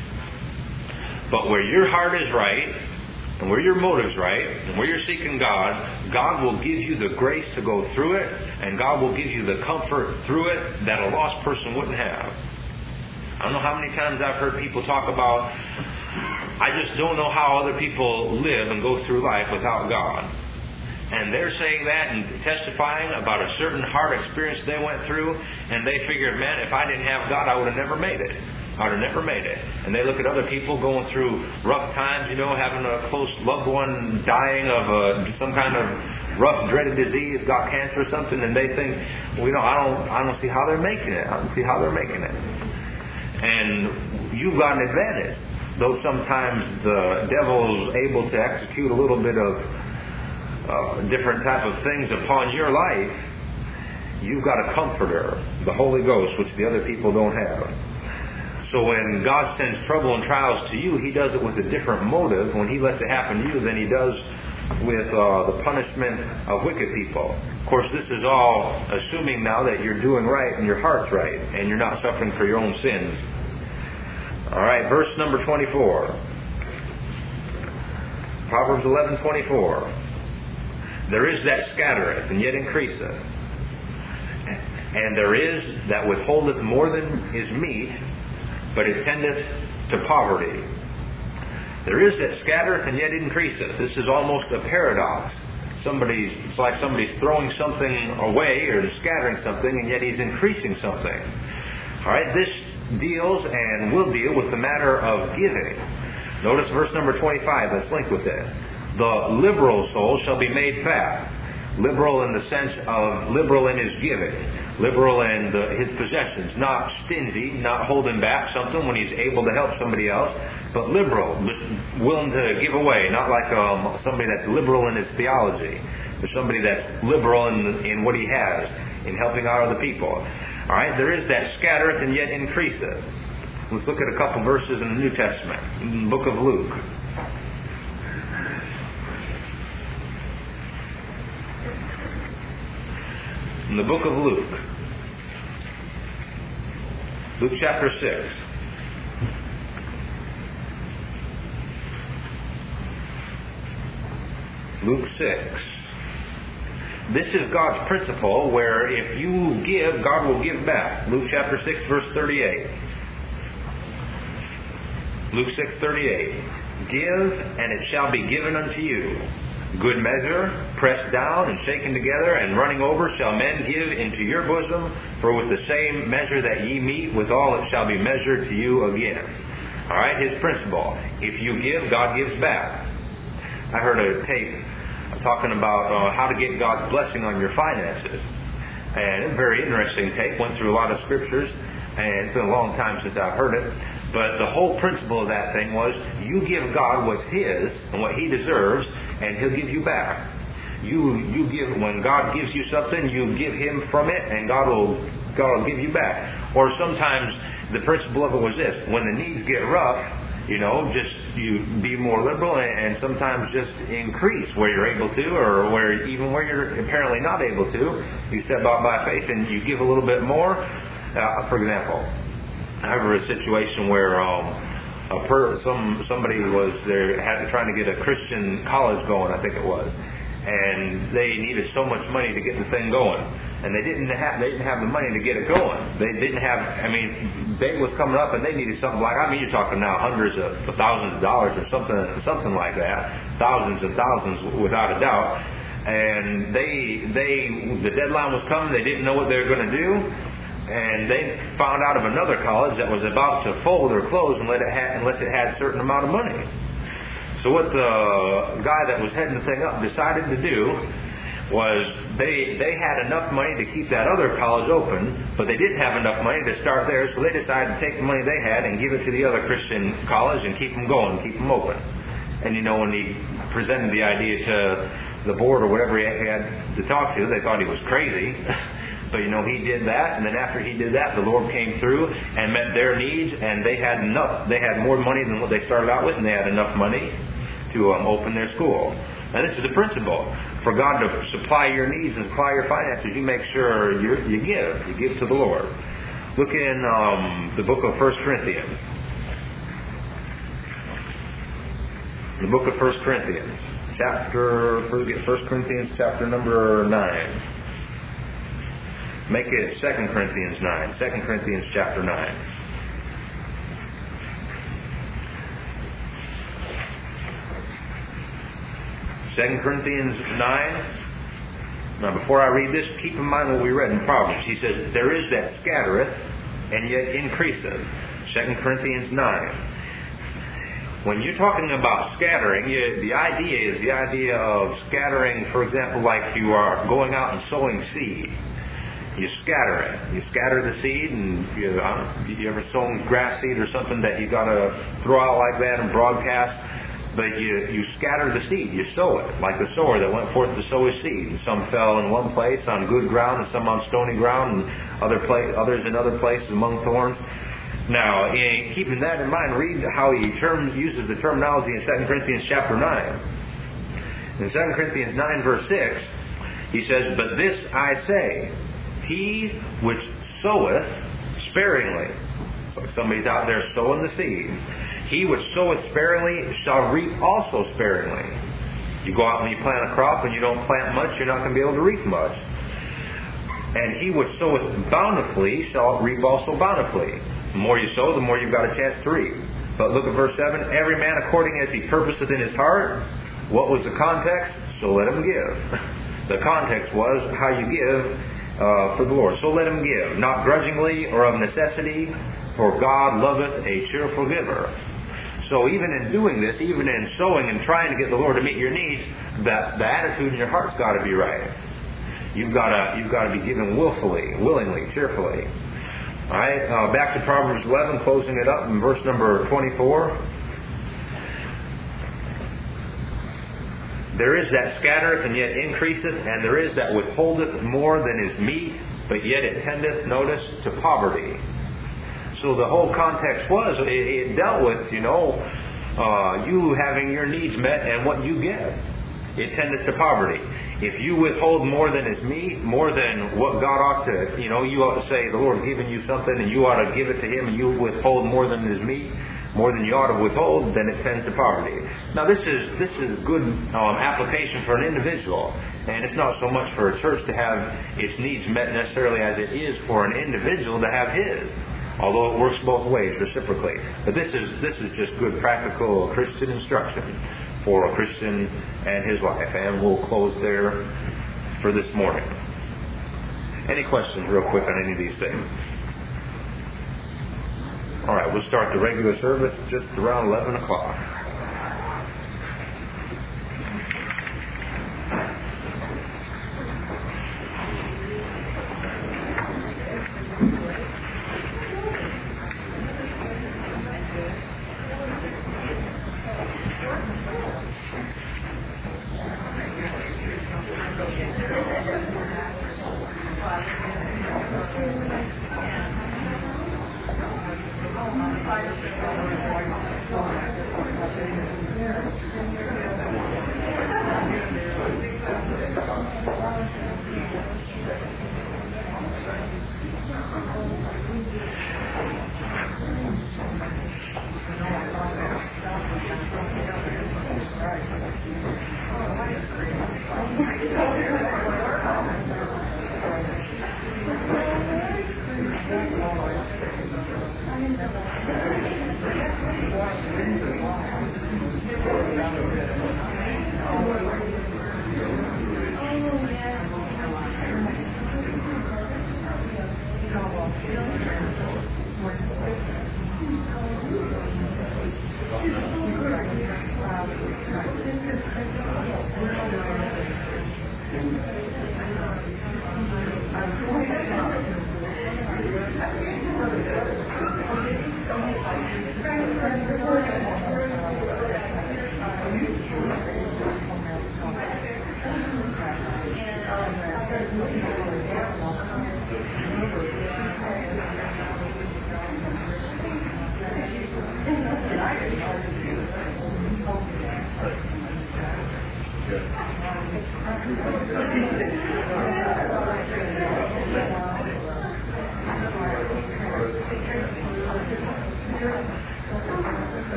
But where your heart is right, and where your motive's right, and where you're seeking God, God will give you the grace to go through it, and God will give you the comfort through it that a lost person wouldn't have. I don't know how many times I've heard people talk about, I just don't know how other people live and go through life without God. And they're saying that and testifying about a certain hard experience they went through, and they figured, man, if I didn't have God, I would have never made it. I would have never made it. And they look at other people going through rough times, you know, having a close loved one dying of a, some kind of rough, dreaded disease, got cancer or something, and they think, well, you know, I don't, I don't see how they're making it. I don't see how they're making it. And you've got an advantage. Though sometimes the devil's able to execute a little bit of Uh, different type of things upon your life, you've got a comforter, the Holy Ghost, which the other people don't have. So when God sends trouble and trials to you, He does it with a different motive when He lets it happen to you than He does with uh, the punishment of wicked people. Of course, this is all assuming now that you're doing right and your heart's right and you're not suffering for your own sins. All right, verse number twenty-four. Proverbs eleven twenty-four. There is that scattereth, and yet increaseth. And there is that withholdeth more than is meet, but it tendeth to poverty. There is that scattereth, and yet increaseth. This is almost a paradox. Somebody's, it's like somebody's throwing something away or scattering something, and yet he's increasing something. All right, this deals and will deal with the matter of giving. Notice verse number twenty-five. Let's link with it. The liberal soul shall be made fat. Liberal in the sense of liberal in his giving. Liberal in the, his possessions. Not stingy, not holding back something when he's able to help somebody else. But liberal, willing to give away. Not like um, somebody that's liberal in his theology. But somebody that's liberal in, in what he has. In helping out other people. Alright, there is that scattereth and yet increaseth. Let's look at a couple verses in the New Testament. In the book of Luke. In the book of Luke. Luke chapter six. Luke six. This is God's principle where if you give, God will give back. Luke chapter six, verse thirty-eight. Luke six, thirty-eight. Give, and it shall be given unto you. Good measure, pressed down and shaken together, and running over, shall men give into your bosom. For with the same measure that ye meet, withal it shall be measured to you again. All right, his principle. If you give, God gives back. I heard a tape talking about uh, how to get God's blessing on your finances. And a very interesting tape. Went through a lot of scriptures, and it's been a long time since I've heard it. But the whole principle of that thing was, you give God what's His and what He deserves, and He'll give you back. You you give when God gives you something, you give Him from it, and God will God will give you back. Or sometimes the principle of it was this: when the needs get rough, you know, just you be more liberal, and, and sometimes just increase where you're able to, or where even where you're apparently not able to, you step out by faith and you give a little bit more. Uh, for example, I remember a situation where um, a per, some somebody was there had trying to get a Christian college going, I think it was, and they needed so much money to get the thing going, and they didn't have they didn't have the money to get it going. They didn't have. I mean, day was coming up, and they needed something like I mean, you're talking now hundreds of thousands of dollars or something something like that, thousands and thousands without a doubt. And they they the deadline was coming. They didn't know what they were going to do. And they found out of another college that was about to fold or close unless it had, unless it had a certain amount of money. So what the guy that was heading the thing up decided to do was they they had enough money to keep that other college open, but they didn't have enough money to start there, so they decided to take the money they had and give it to the other Christian college and keep them going, keep them open. And you know, when he presented the idea to the board or whatever he had to talk to, they thought he was crazy. But, you know, he did that, and then after he did that, the Lord came through and met their needs, and they had enough. They had more money than what they started out with, and they had enough money to um, open their school. And this is the principle. For God to supply your needs and supply your finances, you make sure you you give. You give to the Lord. Look in um, the book of First Corinthians. The book of First Corinthians. Chapter, First Corinthians chapter number nine. Make it Second Corinthians nine. Second Corinthians chapter nine. Second Corinthians nine. Now before I read this, keep in mind what we read in Proverbs. He says, there is that scattereth, and yet increaseth. Second Corinthians nine. When you're talking about scattering, you, the idea is the idea of scattering, for example, like you are going out and sowing seed. You scatter it. You scatter the seed, and you, uh, you ever sown grass seed or something that you got to throw out like that and broadcast? But you, you scatter the seed. You sow it, like the sower that went forth to sow his seed. And some fell in one place on good ground, and some on stony ground, and other pla- others in other places among thorns. Now, in keeping that in mind, read how he term, uses the terminology in Second Corinthians chapter nine. In Second Corinthians nine, verse six, he says, but this I say, he which soweth sparingly, so if somebody's out there sowing the seed, he which soweth sparingly shall reap also sparingly. You go out and you plant a crop and you don't plant much, you're not going to be able to reap much. And he which soweth bountifully shall reap also bountifully. The more you sow, the more you've got a chance to reap. But look at verse seven. Every man according as he purposeth in his heart. What was the context? So let him give. The context was how you give uh, for the Lord. So let him give. Not grudgingly or of necessity, for God loveth a cheerful giver. So even in doing this, even in sowing and trying to get the Lord to meet your needs, that the attitude in your heart's got to be right. You've got to you've got to be giving willfully, willingly, cheerfully. All right, uh, back to Proverbs eleven, closing it up in verse number twenty-four. There is that scattereth and yet increaseth, and there is that withholdeth more than is meet, but yet it tendeth, notice, to poverty. So the whole context was, it, it dealt with, you know, uh, you having your needs met and what you get. It tendeth to poverty. If you withhold more than is meet, more than what God ought to, you know, you ought to say, the Lord given you something and you ought to give it to Him, and you withhold more than is meet, more than you ought to withhold, then it tends to poverty. Now this is this is good um, application for an individual, and it's not so much for a church to have its needs met necessarily as it is for an individual to have his. Although it works both ways, reciprocally. But this is this is just good practical Christian instruction for a Christian and his life. And we'll close there for this morning. Any questions real quick on any of these things? All right, we'll start the regular service just around eleven o'clock.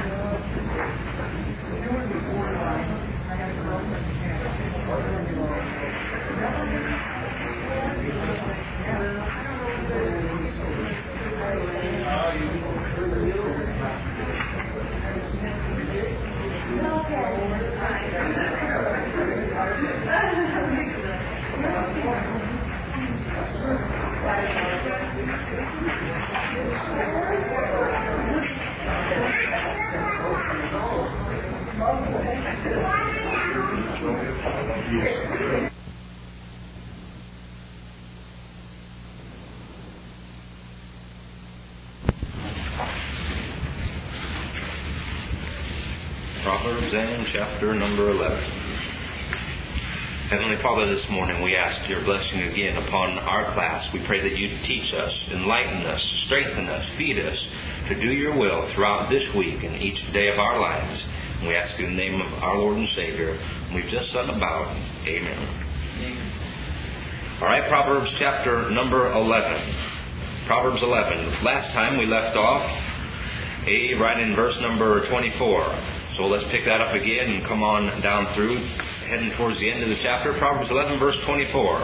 I got to go.
Proverbs and chapter number eleven. Heavenly Father, this morning we ask your blessing again upon our class. We pray that you teach us, enlighten us, strengthen us, feed us to do your will throughout this week and each day of our lives. And we ask in the name of our Lord and Savior. We've just sung about. Amen. Amen. All right, Proverbs chapter number eleven. Proverbs eleven. Last time we left off a, right in verse number twenty-four. So let's pick that up again and come on down through, heading towards the end of the chapter. Proverbs eleven, verse twenty-four.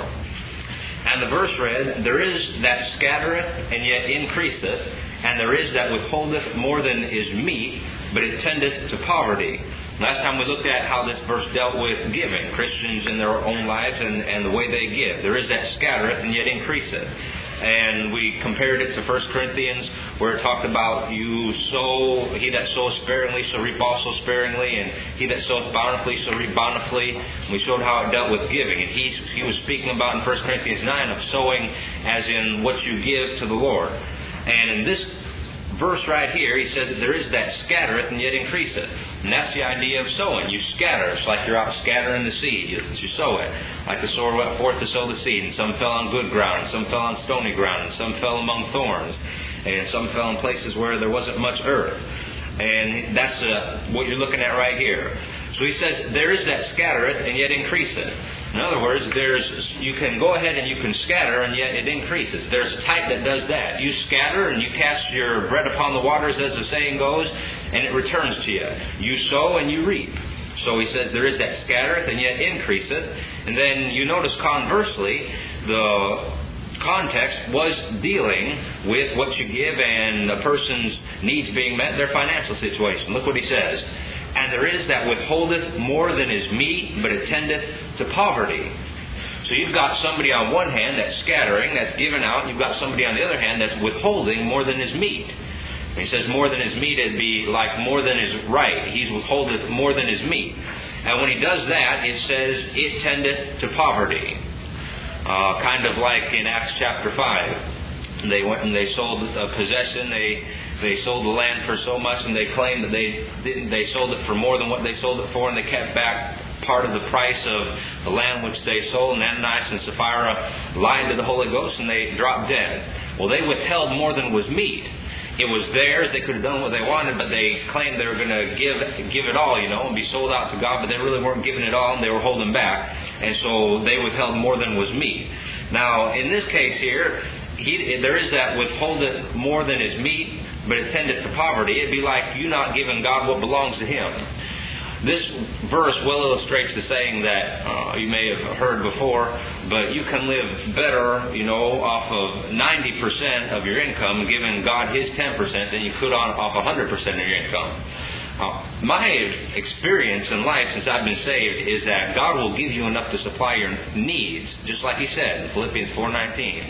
And the verse read, "There is that scattereth and yet increaseth, and there is that withholdeth more than is meet, but it tendeth to poverty." Last time we looked at how this verse dealt with giving, Christians in their own lives and, and the way they give. There is that scattereth and yet increaseth. And we compared it to First Corinthians, where it talked about you sow, he that soweth sparingly shall reap also sparingly, and he that soweth bountifully shall reap bountifully. We showed how it dealt with giving. And he, he was speaking about in First Corinthians nine of sowing as in what you give to the Lord. And in this verse right here, he says that there is that scattereth and yet increaseth. And that's the idea of sowing. You scatter. It's like you're out scattering the seed. You, you sow it. Like the sower went forth to sow the seed. And some fell on good ground. And some fell on stony ground. And some fell among thorns. And some fell in places where there wasn't much earth. And that's uh, what you're looking at right here. So he says, there is that scattereth and yet increaseth. In other words, there's you can go ahead and you can scatter and yet it increases. There's a type that does that. You scatter and you cast your bread upon the waters, as the saying goes, and it returns to you. You sow and you reap. So he says there is that scattereth and yet increaseth. And then you notice conversely, the context was dealing with what you give and a person's needs being met, their financial situation. Look what he says. And there is that withholdeth more than is meet, but it tendeth to poverty. So you've got somebody on one hand that's scattering, that's giving out. You've got somebody on the other hand that's withholding more than is meet. And he says more than is meet, it'd be like more than is right. He's withholdeth more than is meet. And when he does that, it says it tendeth to poverty. Uh, kind of like in Acts chapter five. They went and they sold a possession. They they sold the land for so much, and they claimed that they didn't. They sold it for more than what they sold it for, and they kept back part of the price of the land which they sold. And Ananias and Sapphira lied to the Holy Ghost, and they dropped dead. Well, they withheld more than was meet. It was theirs. They could have done what they wanted, but they claimed they were going to give give it all, you know, and be sold out to God. But they really weren't giving it all, and they were holding back. And so they withheld more than was meet. Now, in this case here, he, there is that withholdeth more than is meet, but it tendeth to poverty. It'd be like you not giving God what belongs to Him. This verse well illustrates the saying that uh, you may have heard before, but you can live better, you know, off of ninety percent of your income, giving God His ten percent, than you could on off one hundred percent of your income. Uh, my experience in life since I've been saved is that God will give you enough to supply your needs, just like He said in Philippians four nineteen.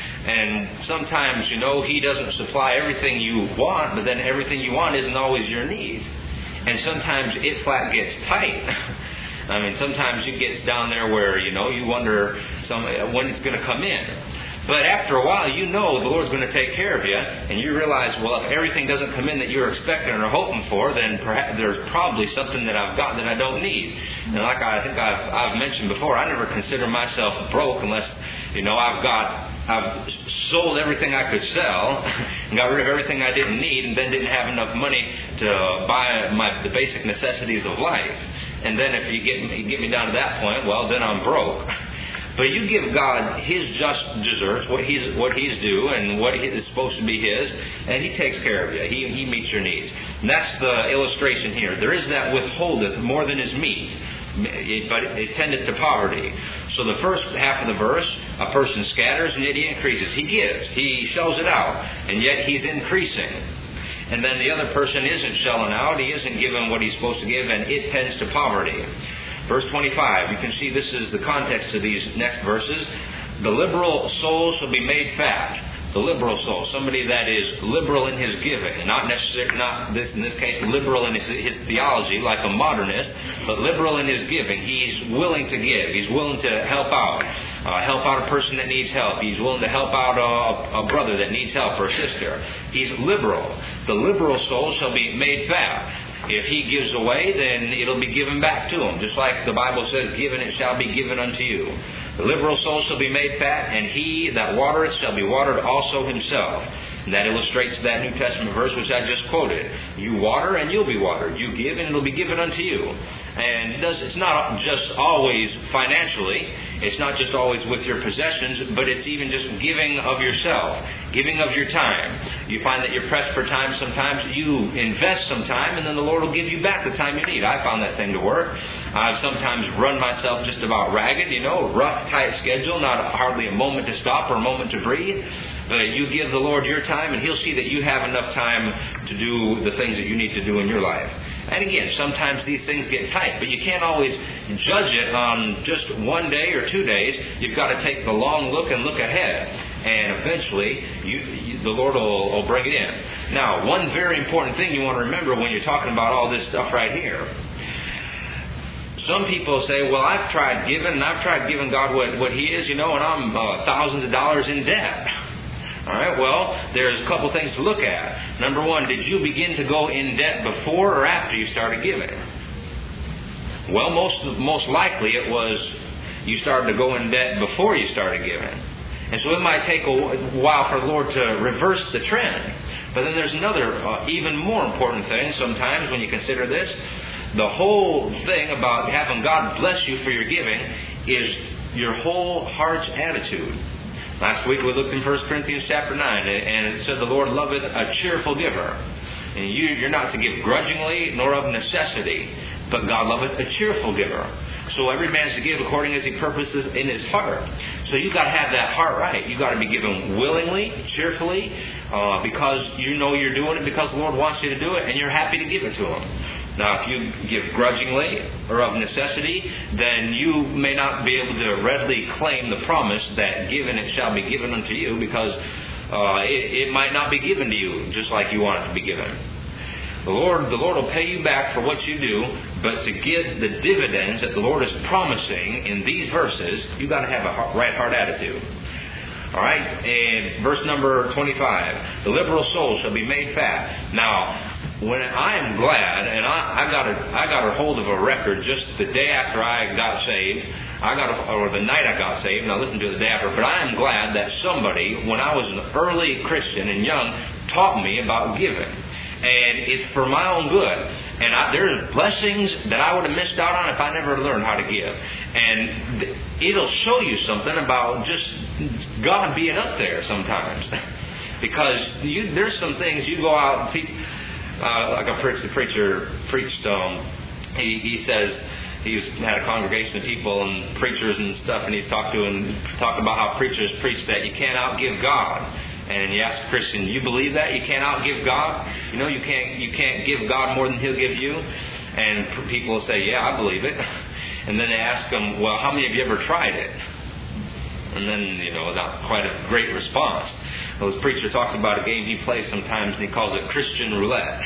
And sometimes, you know, He doesn't supply everything you want, but then everything you want isn't always your need. And sometimes it flat gets tight. I mean, sometimes it gets down there where, you know, you wonder some, when it's going to come in. But after a while, you know the Lord's going to take care of you, and you realize, well, if everything doesn't come in that you're expecting or hoping for, then perhaps there's probably something that I've got that I don't need. And like I think I've, I've mentioned before, I never consider myself broke unless, you know, I've got I've sold everything I could sell and got rid of everything I didn't need, and then didn't have enough money to buy my the basic necessities of life. And then if you get you get me down to that point, well, then I'm broke. But you give God His just deserts, what He's what He's due, and what is supposed to be His, and He takes care of you. He He meets your needs. And that's the illustration here. There is that withholdeth more than is meet, but it tendeth to poverty. So the first half of the verse, a person scatters and yet he increases. He gives. He shells it out, and yet he's increasing. And then the other person isn't shelling out. He isn't giving what he's supposed to give, and it tends to poverty. Verse twenty-five, you can see this is the context of these next verses. The liberal soul shall be made fat. the liberal soul, somebody that is liberal in his giving, not necessarily, not this, in this case, liberal in his, his theology like a modernist, but liberal in his giving. He's willing to give. He's willing to help out. Uh, help out a person that needs help. He's willing to help out a, a brother that needs help or a sister. He's liberal. The liberal soul shall be made fat. If he gives away, then it'll be given back to him. Just like the Bible says, given it shall be given unto you. The liberal soul shall be made fat, and he that watereth shall be watered also himself. And that illustrates that New Testament verse which I just quoted. You water and you'll be watered. You give and it'll be given unto you. And it does, it's not just always financially. It's not just always with your possessions, but it's even just giving of yourself, giving of your time. You find that you're pressed for time sometimes. You invest some time, and then the Lord will give you back the time you need. I found that thing to work. I've sometimes run myself just about ragged, you know, rough, tight schedule, not hardly a moment to stop or a moment to breathe. But you give the Lord your time, and He'll see that you have enough time to do the things that you need to do in your life. And again, sometimes these things get tight, but you can't always judge it on just one day or two days. You've got to take the long look and look ahead. And eventually, you, you, the Lord will, will bring it in. Now, one very important thing you want to remember when you're talking about all this stuff right here. Some people say, well, I've tried giving, and I've tried giving God what, what He is, you know, and I'm uh, thousands of dollars in debt. All right, well, there's a couple things to look at. Number one, did you begin to go in debt before or after you started giving? Well, most most likely it was you started to go in debt before you started giving. And so it might take a while for the Lord to reverse the trend. But then there's another uh, even more important thing sometimes when you consider this. The whole thing about having God bless you for your giving is your whole heart's attitude. Last week we looked in First Corinthians chapter nine, and it said the Lord loveth a cheerful giver. And you, you're not to give grudgingly nor of necessity, but God loveth a cheerful giver. So every man's to give according as he purposes in his heart. So you've got to have that heart right. You've got to be given willingly, cheerfully, uh, because you know you're doing it because the Lord wants you to do it, and you're happy to give it to Him. Now, if you give grudgingly or of necessity, then you may not be able to readily claim the promise that given it shall be given unto you, because uh, it, it might not be given to you just like you want it to be given. The Lord, the Lord will pay you back for what you do, but to get the dividends that the Lord is promising in these verses, you've got to have a right heart attitude. All right, and verse number twenty-five, the liberal soul shall be made fat. Now, when I am glad, and I, I got a I got a hold of a record just the day after I got saved, I got a, or the night I got saved, and I listened to it the day after. But I am glad that somebody, when I was an early Christian and young, taught me about giving, and it's for my own good. And I, there's blessings that I would have missed out on if I never learned how to give. And th- it'll show you something about just God being up there sometimes, because you, there's some things you go out and people. Uh, like a preacher, preacher preached, um, he, he says he's had a congregation of people and preachers and stuff, and he's talked to and talked about how preachers preach that you can't outgive God. And he asked a Christian, "You believe that you can't outgive God? You know, you can't you can't give God more than He'll give you." And people will say, "Yeah, I believe it." And then they ask him, "Well, how many of you ever tried it?" And then, you know, not quite a great response. Well, this preacher talks about a game he plays sometimes, and he calls it Christian roulette.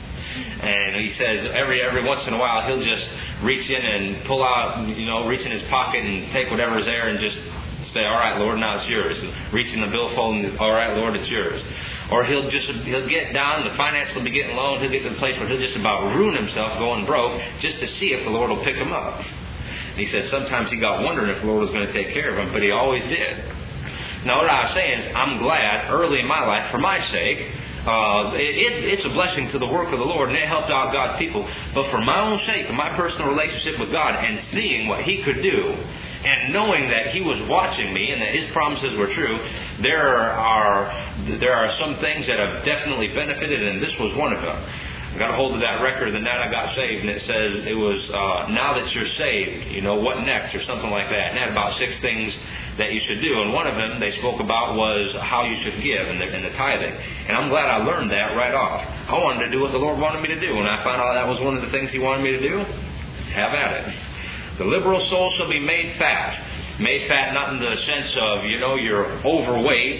And he says every every once in a while he'll just reach in and pull out, you know, reach in his pocket and take whatever's there and just say, "All right, Lord, now it's yours." And reach in the billfold and, "All right, Lord, it's yours." Or he'll just he'll get down, the finance will be getting low, and he'll get to the place where he'll just about ruin himself going broke just to see if the Lord will pick him up. And he says sometimes he got wondering if the Lord was going to take care of him, but He always did. Now, what I was saying is, I'm glad early in my life, for my sake, uh, it, it, it's a blessing to the work of the Lord, and it helped out God's people. But for my own sake, and my personal relationship with God, and seeing what He could do, and knowing that He was watching me and that His promises were true, there are there are some things that have definitely benefited, and this was one of them. I got a hold of that record the night I got saved, and it says it was, uh, now that you're saved, you know, what next, or something like that. And it had about six things that you should do. And one of them they spoke about was how you should give and the, and the tithing. And I'm glad I learned that right off. I wanted to do what the Lord wanted me to do. And I found out that was one of the things He wanted me to do. Have at it. The liberal soul shall be made fat. Made fat not in the sense of, you know, you're overweight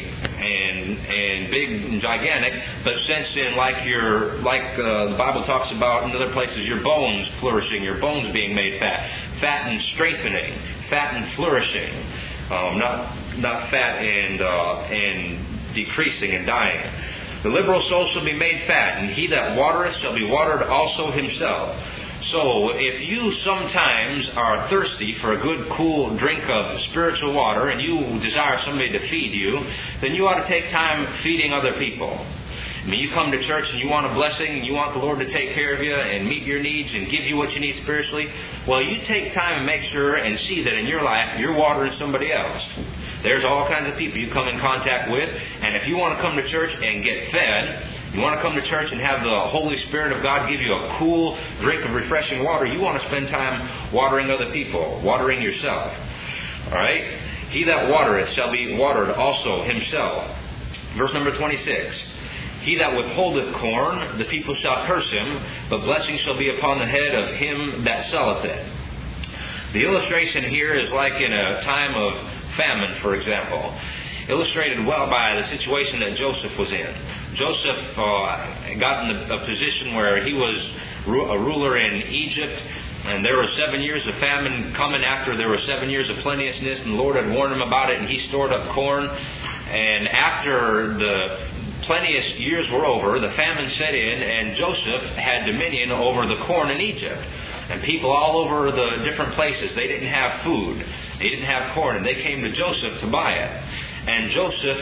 and and big and gigantic, but sense in like your like uh, the Bible talks about in other places, your bones flourishing, your bones being made fat, fat and strengthening, fat and flourishing, um, not not fat and uh, and decreasing and dying. The liberal soul shall be made fat, and he that watereth shall be watered also himself. So, if you sometimes are thirsty for a good, cool drink of spiritual water, and you desire somebody to feed you, then you ought to take time feeding other people. I mean, you come to church and you want a blessing, and you want the Lord to take care of you and meet your needs and give you what you need spiritually. Well, you take time and make sure and see that in your life you're watering somebody else. There's all kinds of people you come in contact with, and if you want to come to church and get fed, you want to come to church and have the Holy Spirit of God give you a cool drink of refreshing water, you want to spend time watering other people, watering yourself. All right? He that watereth shall be watered also himself. Verse number twenty-six. He that withholdeth corn, the people shall curse him, but blessing shall be upon the head of him that selleth it. The illustration here is like in a time of famine, for example, illustrated well by the situation that Joseph was in. Joseph uh, got in a position where he was a ruler in Egypt, and there were seven years of famine coming after there were seven years of plenteousness, and the Lord had warned him about it, and he stored up corn. And after the plenteous years were over, the famine set in, and Joseph had dominion over the corn in Egypt. And people all over the different places, they didn't have food. They didn't have corn, and they came to Joseph to buy it. And Joseph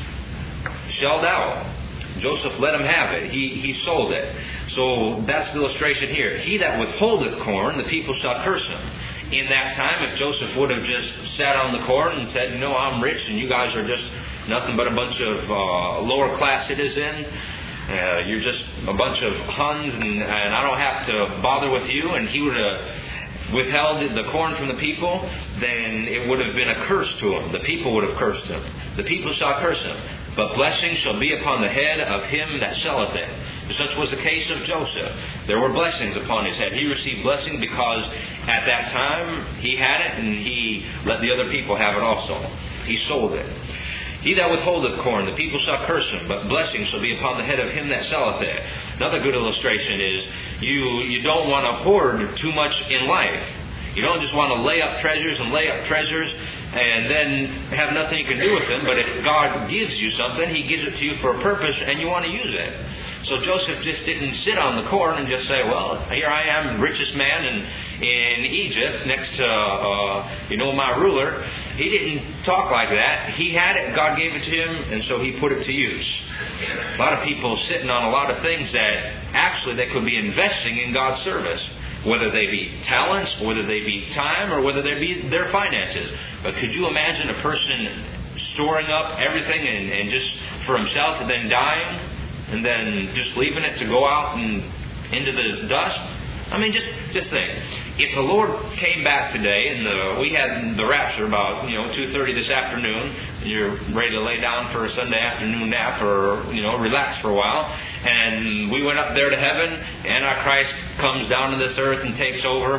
shelled out. Joseph let him have it. He he sold it. So that's the illustration here. He that withholdeth corn, the people shall curse him. In that time, if Joseph would have just sat on the corn and said, you know, I'm rich and you guys are just nothing but a bunch of uh, lower class citizens, uh, you're just a bunch of Huns and, and I don't have to bother with you, and he would have withheld the corn from the people, then it would have been a curse to him. The people would have cursed him. The people shall curse him. But blessing shall be upon the head of him that selleth it. Such was the case of Joseph. There were blessings upon his head. He received blessing because at that time he had it, and he let the other people have it also. He sold it. He that withholdeth corn, the people shall curse him, but blessing shall be upon the head of him that selleth it. Another good illustration is you, you don't want to hoard too much in life. You don't just want to lay up treasures and lay up treasures and then have nothing you can do with them. But if God gives you something, He gives it to you for a purpose and you want to use it. So Joseph just didn't sit on the corn and just say, well, here I am, richest man in, in Egypt next to, uh, you know, my ruler. He didn't talk like that. He had it, God gave it to him, and so he put it to use. A lot of people sitting on a lot of things that actually they could be investing in God's service. Whether they be talents, whether they be time, or whether they be their finances. But could you imagine a person storing up everything and, and just for himself and then dying and then just leaving it to go out and into the dust? I mean, just just think. If the Lord came back today and the, we had the rapture about, you know, two thirty this afternoon, and you're ready to lay down for a Sunday afternoon nap or, you know, relax for a while, and we went up there to heaven, Antichrist comes down to this earth and takes over,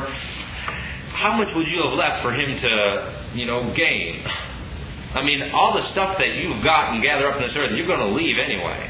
how much would you have left for him to, you know, gain? I mean, all the stuff that you've got and gather up in this earth, you're going to leave anyway.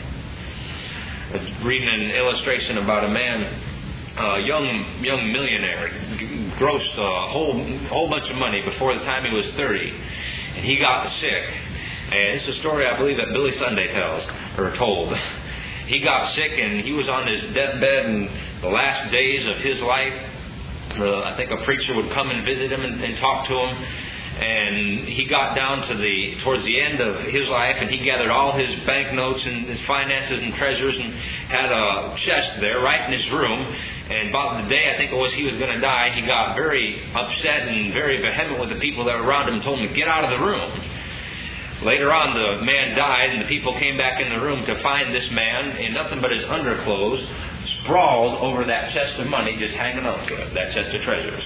I was reading an illustration about a man, a young young millionaire, grossed a whole whole bunch of money before the time he was thirty, and he got sick. And it's a story I believe that Billy Sunday tells or told. He got sick and he was on his deathbed in the last days of his life. Uh, I think a preacher would come and visit him and, and talk to him. And he got down to the towards the end of his life, and he gathered all his banknotes and his finances and treasures and had a chest there right in his room. And about the day I think it was he was going to die, he got very upset and very vehement with the people that were around him and told him to get out of the room. Later on, the man died, and the people came back in the room to find this man in nothing but his underclothes, sprawled over that chest of money, just hanging on to it, that chest of treasures.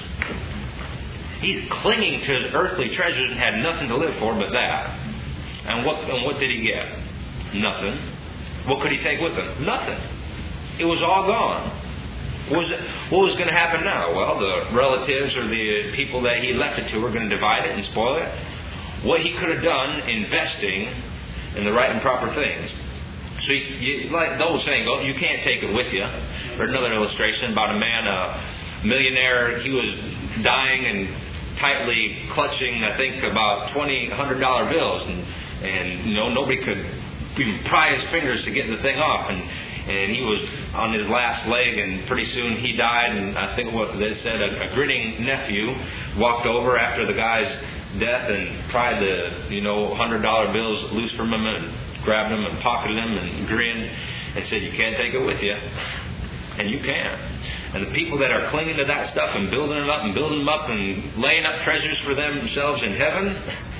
He's clinging to his earthly treasures and had nothing to live for but that. And what and what did he get? Nothing. What could he take with him? Nothing. It was all gone. What was, it, what was going to happen now? Well, the relatives or the people that he left it to were going to divide it and spoil it. What he could have done investing in the right and proper things. So you, you, like the old saying goes, you can't take it with you. There's another illustration about a man, a millionaire. He was dying and tightly clutching, I think, about twenty hundred dollar bills, and and you know nobody could even pry his fingers to get the thing off, and and he was on his last leg, and pretty soon he died. And I think what they said, a, a grinning nephew walked over after the guy's death and pried the you know hundred dollar bills loose from him and grabbed them and pocketed them and grinned and said, "You can't take it with you." And you can. And the people that are clinging to that stuff and building it up and building them up and laying up treasures for themselves in heaven,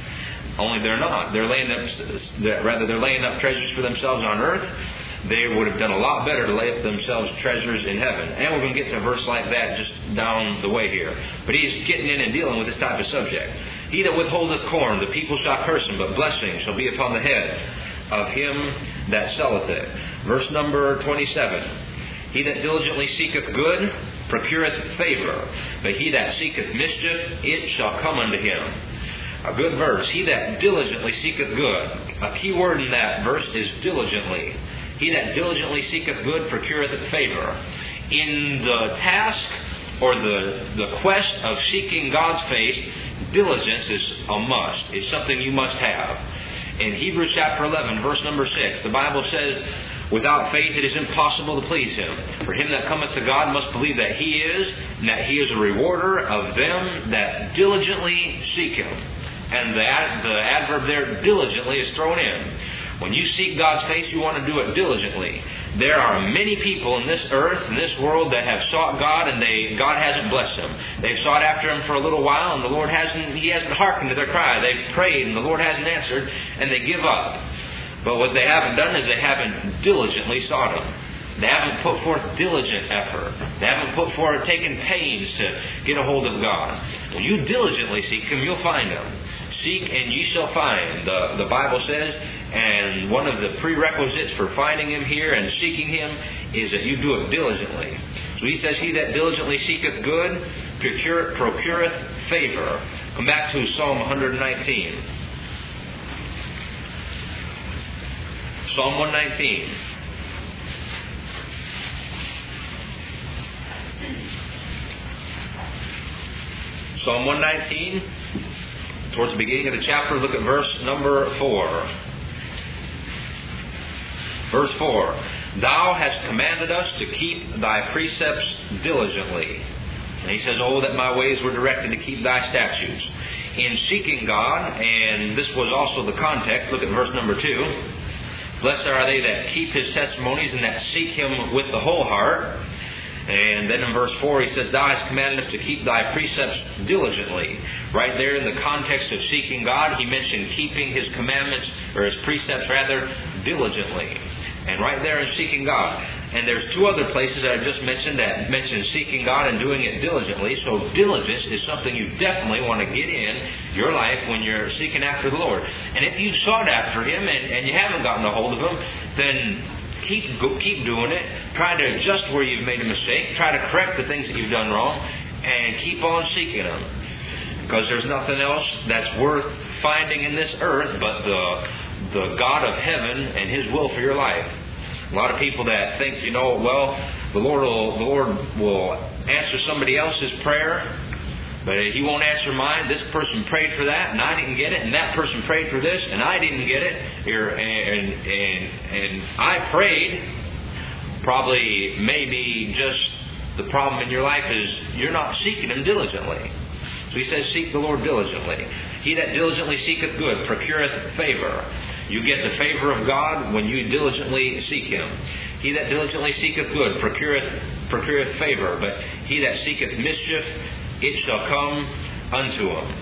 only they're not. They're laying up, rather they're laying up treasures for themselves on earth. They would have done a lot better to lay up themselves treasures in heaven. And we're going to get to a verse like that just down the way here. But he's getting in and dealing with this type of subject. He that withholdeth corn, the people shall curse him, but blessing shall be upon the head of him that selleth it. Verse number twenty-seven. He that diligently seeketh good procureth favor, but he that seeketh mischief, it shall come unto him. A good verse. He that diligently seeketh good. A key word in that verse is diligently. He that diligently seeketh good procureth favor. In the task or the, the quest of seeking God's face, diligence is a must. It's something you must have. In Hebrews chapter eleven, verse number six, the Bible says, "Without faith it is impossible to please Him. For him that cometh to God must believe that He is, and that He is a rewarder of them that diligently seek Him." And the, ad, the adverb there, diligently, is thrown in. When you seek God's face, you want to do it diligently. There are many people in this earth, in this world, that have sought God, and they God hasn't blessed them. They've sought after Him for a little while, and the Lord hasn't He hasn't hearkened to their cry. They've prayed, and the Lord hasn't answered, and they give up. But what they haven't done is they haven't diligently sought Him. They haven't put forth diligent effort. They haven't put forth taken pains to get a hold of God. When you diligently seek Him, you'll find Him. Seek and ye shall find, the, the Bible says. And one of the prerequisites for finding Him here and seeking Him is that you do it diligently. So he says, "He that diligently seeketh good procure, procureth favor." Come back to Psalm one nineteen. Psalm one nineteen. Psalm one nineteen, towards the beginning of the chapter, look at verse number four. Verse four. "Thou hast commanded us to keep Thy precepts diligently." And he says, "Oh, that my ways were directed to keep Thy statutes." In seeking God, and this was also the context, look at verse number two. "Blessed are they that keep His testimonies and that seek Him with the whole heart." And then in verse four he says, "Thou hast commanded us to keep Thy precepts diligently." Right there in the context of seeking God, he mentioned keeping His commandments, or His precepts rather, diligently. And right there in seeking God. And there's two other places that I just mentioned that mention seeking God and doing it diligently. So diligence is something you definitely want to get in your life when you're seeking after the Lord. And if you've sought after Him and, and you haven't gotten a hold of Him, then keep go, keep doing it. Try to adjust where you've made a mistake. Try to correct the things that you've done wrong. And keep on seeking Him. Because there's nothing else that's worth finding in this earth but the the God of heaven and His will for your life. A lot of people that think, you know, well, the Lord will the Lord will answer somebody else's prayer, but He won't answer mine. This person prayed for that, and I didn't get it, and that person prayed for this, and I didn't get it. And and and I prayed. Probably, maybe just the problem in your life is you're not seeking Him diligently. So he says, "Seek the Lord diligently. He that diligently seeketh good procureth favor." You get the favor of God when you diligently seek Him. "He that diligently seeketh good procureth, procureth favor, but he that seeketh mischief, it shall come unto him."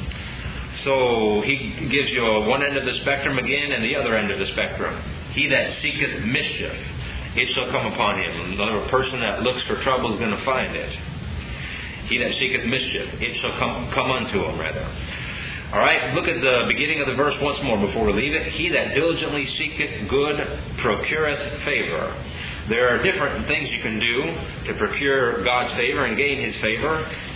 So he gives you one end of the spectrum again and the other end of the spectrum. "He that seeketh mischief, it shall come upon him." Another person that looks for trouble is going to find it. "He that seeketh mischief, it shall come, come unto him," rather. All right, look at the beginning of the verse once more before we leave it. "He that diligently seeketh good procureth favor." There are different things you can do to procure God's favor and gain His favor.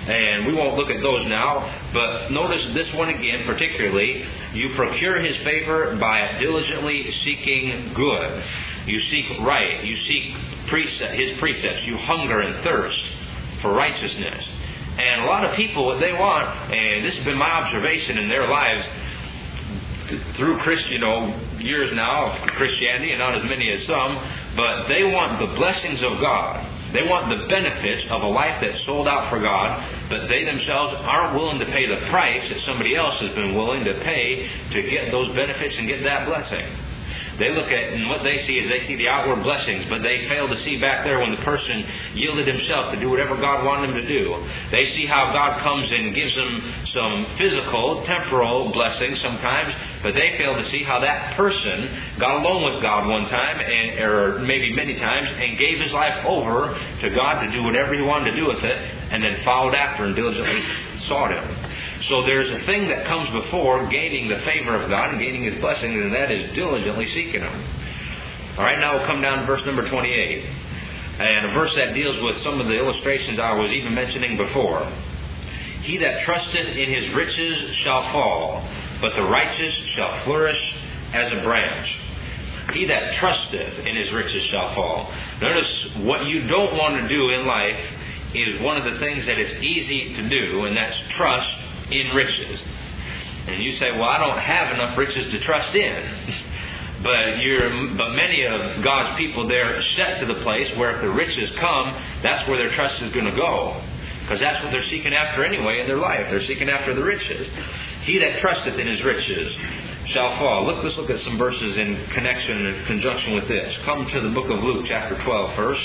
And we won't look at those now, but notice this one again particularly. You procure His favor by diligently seeking good. You seek right. You seek precept, His precepts. You hunger and thirst for righteousness. And a lot of people, what they want, and this has been my observation in their lives through Christian, you know, years now of Christianity, and not as many as some, but they want the blessings of God. They want the benefits of a life that's sold out for God, but they themselves aren't willing to pay the price that somebody else has been willing to pay to get those benefits and get that blessing. They look at, and what they see is they see the outward blessings, but they fail to see back there when the person yielded himself to do whatever God wanted him to do. They see how God comes and gives them some physical, temporal blessings sometimes, but they fail to see how that person got alone with God one time, and, or maybe many times, and gave his life over to God to do whatever He wanted to do with it, and then followed after and diligently sought Him. So there's a thing that comes before gaining the favor of God and gaining His blessing, and that is diligently seeking Him. All right, now we'll come down to verse number twenty-eight. And a verse that deals with some of the illustrations I was even mentioning before. He that trusteth in his riches shall fall, but the righteous shall flourish as a branch. He that trusteth in his riches shall fall. Notice what you don't want to do in life is one of the things that is easy to do, and that's trust in riches. And you say, well, I don't have enough riches to trust in. but you're, but many of God's people, they're set to the place where if the riches come, that's where their trust is going to go. Because that's what they're seeking after anyway in their life. They're seeking after the riches. He that trusteth in his riches shall fall. Look, let's look at some verses in connection and conjunction with this. Come to the book of Luke chapter twelve first.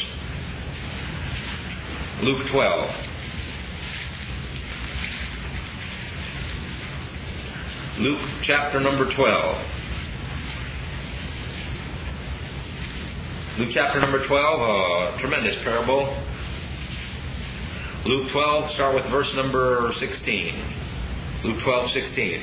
Luke twelve. Luke chapter number twelve. Luke chapter number twelve, a tremendous parable. Luke twelve, start with verse number sixteen. Luke twelve, sixteen.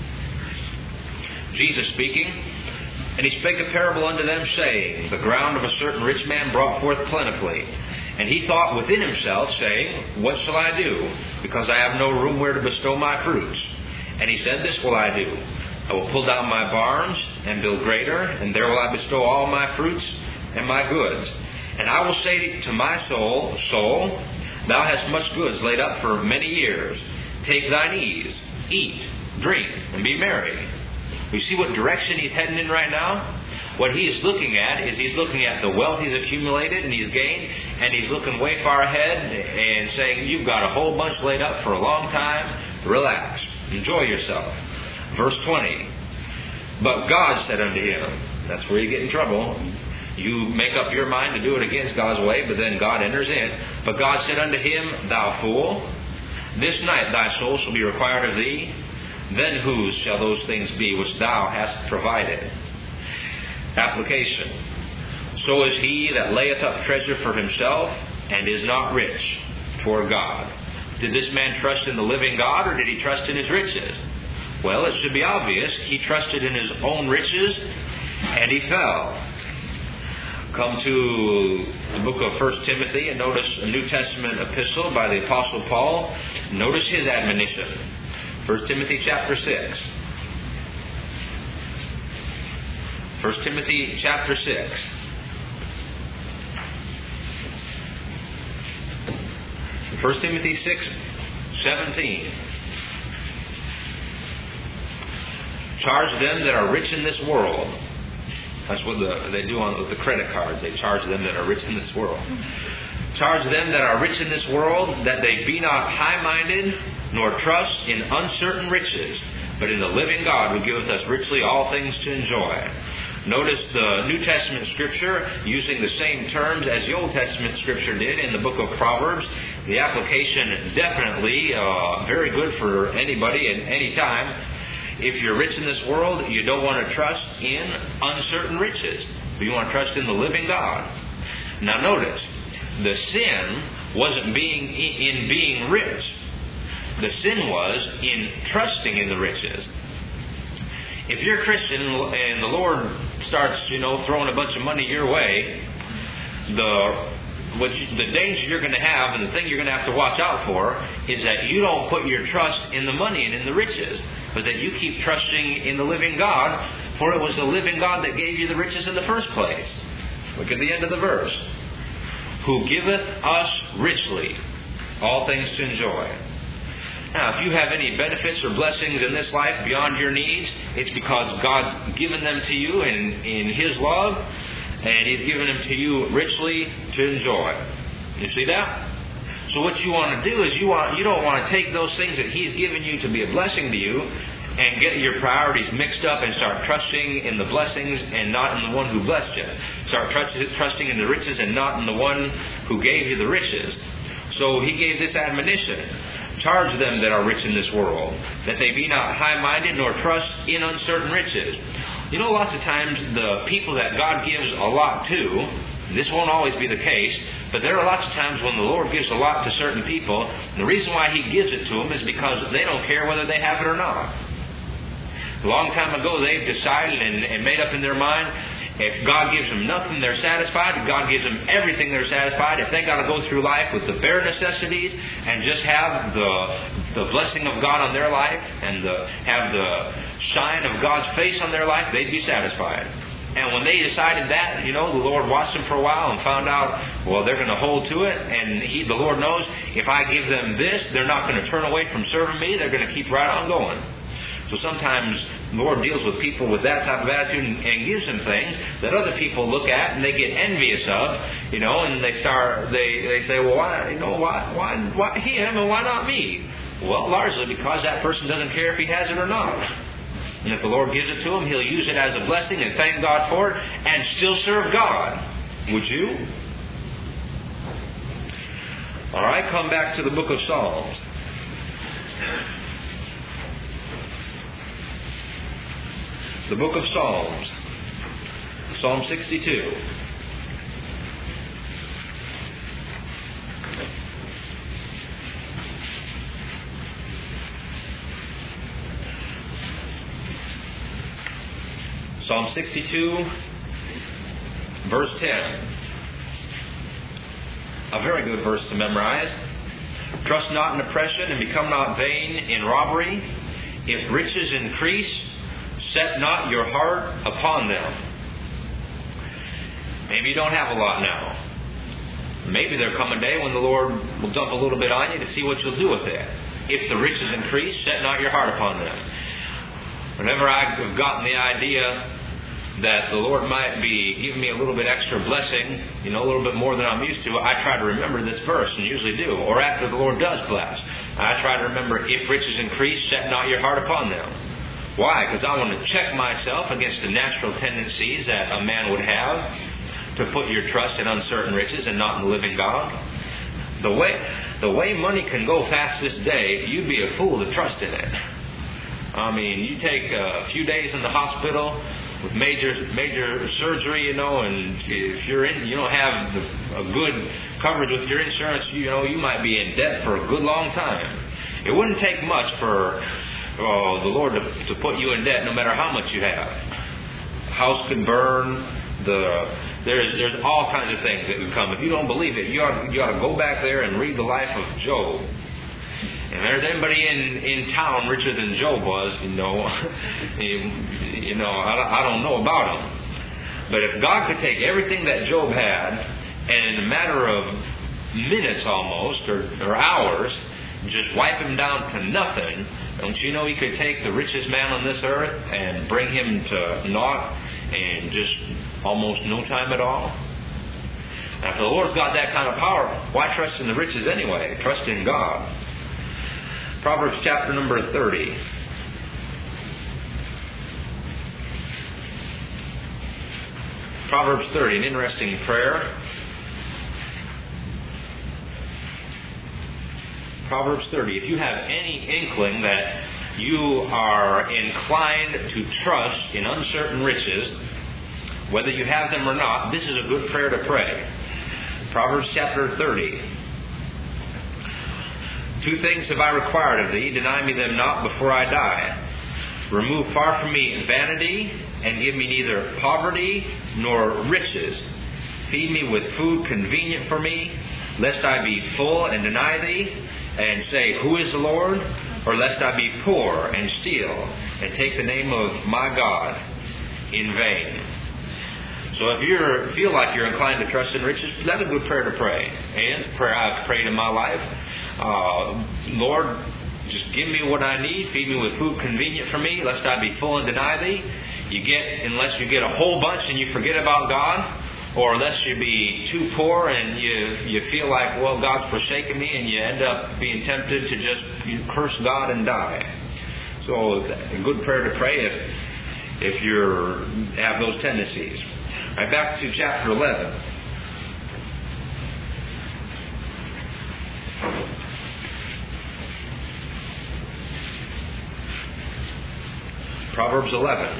Jesus speaking, and He spake a parable unto them, saying, the ground of a certain rich man brought forth plentifully. And he thought within himself, saying, what shall I do? Because I have no room where to bestow my fruits. And he said, this will I do. I will pull down my barns and build greater, and there will I bestow all my fruits and my goods. And I will say to my soul, soul, thou hast much goods laid up for many years. Take thine ease, eat, drink, and be merry. You see what direction he's heading in right now? What he is looking at is he's looking at the wealth he's accumulated and he's gained, and he's looking way far ahead and saying, you've got a whole bunch laid up for a long time. Relax. Enjoy yourself. Verse twenty. But God said unto him, that's where you get in trouble. You make up your mind to do it against God's way, but then God enters in. But God said unto him, thou fool, this night thy soul shall be required of thee. Then whose shall those things be which thou hast provided? Application. So is he that layeth up treasure for himself, and is not rich toward God. Did this man trust in the living God, or did he trust in his riches? Well, it should be obvious. He trusted in his own riches, and he fell. Come to the book of First Timothy and notice a New Testament epistle by the Apostle Paul. Notice his admonition. First Timothy chapter six. First Timothy chapter six. First Timothy six, seventeen. Charge them that are rich in this world. That's what the, they do on with the credit cards. They charge them that are rich in this world. Charge them that are rich in this world that they be not high-minded, nor trust in uncertain riches, but in the living God who giveth us richly all things to enjoy. Notice the New Testament Scripture using the same terms as the Old Testament Scripture did in the book of Proverbs. The application definitely uh, very good for anybody at any time. If you're rich in this world, you don't want to trust in uncertain riches, but you want to trust in the living God. Now notice, the sin wasn't being in being rich. The sin was in trusting in the riches. If you're a Christian and the Lord starts, you know, throwing a bunch of money your way, the what you, the danger you're going to have, and the thing you're going to have to watch out for, is that you don't put your trust in the money and in the riches, but that you keep trusting in the living God, for it was the living God that gave you the riches in the first place. Look at the end of the verse. Who giveth us richly all things to enjoy. Now, if you have any benefits or blessings in this life beyond your needs, it's because God's given them to you in, in His love, and He's given them to you richly to enjoy. You see that? So what you want to do is you want you don't want to take those things that He's given you to be a blessing to you and get your priorities mixed up and start trusting in the blessings and not in the one who blessed you. Start trust, trusting in the riches and not in the one who gave you the riches. So He gave this admonition. Charge them that are rich in this world, that they be not high-minded nor trust in uncertain riches. You know, lots of times the people that God gives a lot to, this won't always be the case, but there are lots of times when the Lord gives a lot to certain people, and the reason why He gives it to them is because they don't care whether they have it or not. A long time ago, they've decided and, and made up in their mind, if God gives them nothing, they're satisfied. If God gives them everything, they're satisfied. If they got to go through life with the bare necessities and just have the the blessing of God on their life and the, have the shine of God's face on their life, they'd be satisfied. And when they decided that, you know, the Lord watched them for a while and found out, well, they're going to hold to it. And He, the Lord knows, if I give them this, they're not going to turn away from serving me. They're going to keep right on going. So sometimes the Lord deals with people with that type of attitude and, and gives them things that other people look at and they get envious of, you know, and they start, they, they say, well, why, you know, why, why, why him and why not me? Well, largely because that person doesn't care if he has it or not. And if the Lord gives it to him, He'll use it as a blessing and thank God for it and still serve God. Would you? All right, come back to the book of Psalms. The book of Psalms, Psalm sixty-two. Psalm sixty-two, verse ten. A very good verse to memorize. Trust not in oppression and become not vain in robbery. If riches increase, set not your heart upon them. Maybe you don't have a lot now. Maybe there'll come a day when the Lord will dump a little bit on you to see what you'll do with it. If the riches increase, set not your heart upon them. Whenever I've gotten the idea that the Lord might be giving me a little bit extra blessing, you know, a little bit more than I'm used to, I try to remember this verse, and usually do. Or after the Lord does bless, I try to remember, if riches increase, set not your heart upon them. Why? Because I want to check myself against the natural tendencies that a man would have to put your trust in uncertain riches and not in the living God. The way the way money can go fast this day, you'd be a fool to trust in it. I mean, you take a few days in the hospital with major major surgery, you know, and if you're in, you don't have the, a good coverage with your insurance, you know, you might be in debt for a good long time. It wouldn't take much for Oh, the Lord to, to put you in debt no matter how much you have. The house could burn. The there's there's all kinds of things that could come. If you don't believe it, you ought, you ought to go back there and read the life of Job. And there's anybody in, in town richer than Job was, you know, you, you know, I, I don't know about him. But if God could take everything that Job had and in a matter of minutes almost, or, or hours, just wipe him down to nothing, don't you know He could take the richest man on this earth and bring him to naught in just almost no time at all? Now, if the Lord's got that kind of power, why trust in the riches anyway? Trust in God. Proverbs chapter number thirty. Proverbs thirty, an interesting prayer. Proverbs thirty. If you have any inkling that you are inclined to trust in uncertain riches, whether you have them or not, this is a good prayer to pray. Proverbs chapter thirty. Two things have I required of thee, deny me them not before I die. Remove far from me vanity, and give me neither poverty nor riches. Feed me with food convenient for me, lest I be full and deny thee, and say, Who is the Lord? Or lest I be poor and steal, and take the name of my God in vain. So if you feel like you're inclined to trust in riches, that's a good prayer to pray. And it's a prayer I've prayed in my life. Uh, Lord, just give me what I need. Feed me with food convenient for me, lest I be full and deny thee. You get, unless you get a whole bunch and you forget about God, or unless you be too poor and you you feel like, well, God's forsaken me, and you end up being tempted to just you curse God and die. So a good prayer to pray if if you have those tendencies. All right, back to chapter eleven. Proverbs eleven.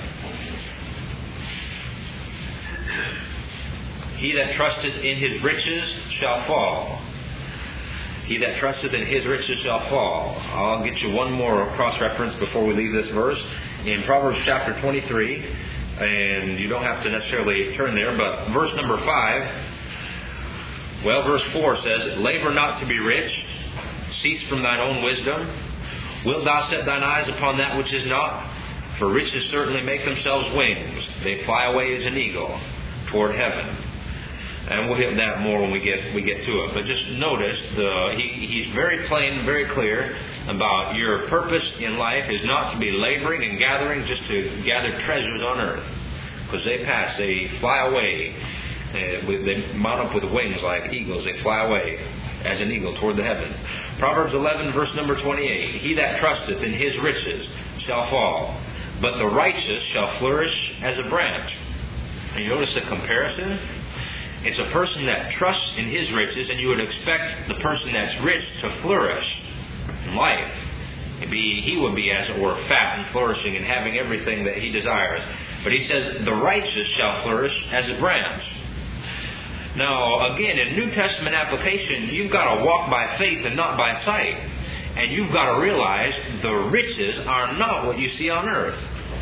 He that trusteth in his riches shall fall. He that trusteth in his riches shall fall. I'll get you one more cross-reference before we leave this verse. In Proverbs chapter twenty-three, and you don't have to necessarily turn there, but verse number five, well, verse four says, Labor not to be rich, cease from thine own wisdom. Wilt thou set thine eyes upon that which is not? For riches certainly make themselves wings. They fly away as an eagle toward heaven. And we'll hit that more when we get we get to it. But just notice, the he, he's very plain, very clear about your purpose in life is not to be laboring and gathering just to gather treasures on earth. Because they pass, they fly away. Uh, with, they mount up with wings like eagles. They fly away as an eagle toward the heaven. Proverbs eleven, verse number twenty-eight. He that trusteth in his riches shall fall, but the righteous shall flourish as a branch. And you notice the comparison? It's a person that trusts in his riches, and you would expect the person that's rich to flourish in life. Be, he would be, as it were, fat and flourishing and having everything that he desires. But he says, the righteous shall flourish as a branch. Now, again, in New Testament application, you've got to walk by faith and not by sight. And you've got to realize the riches are not what you see on earth.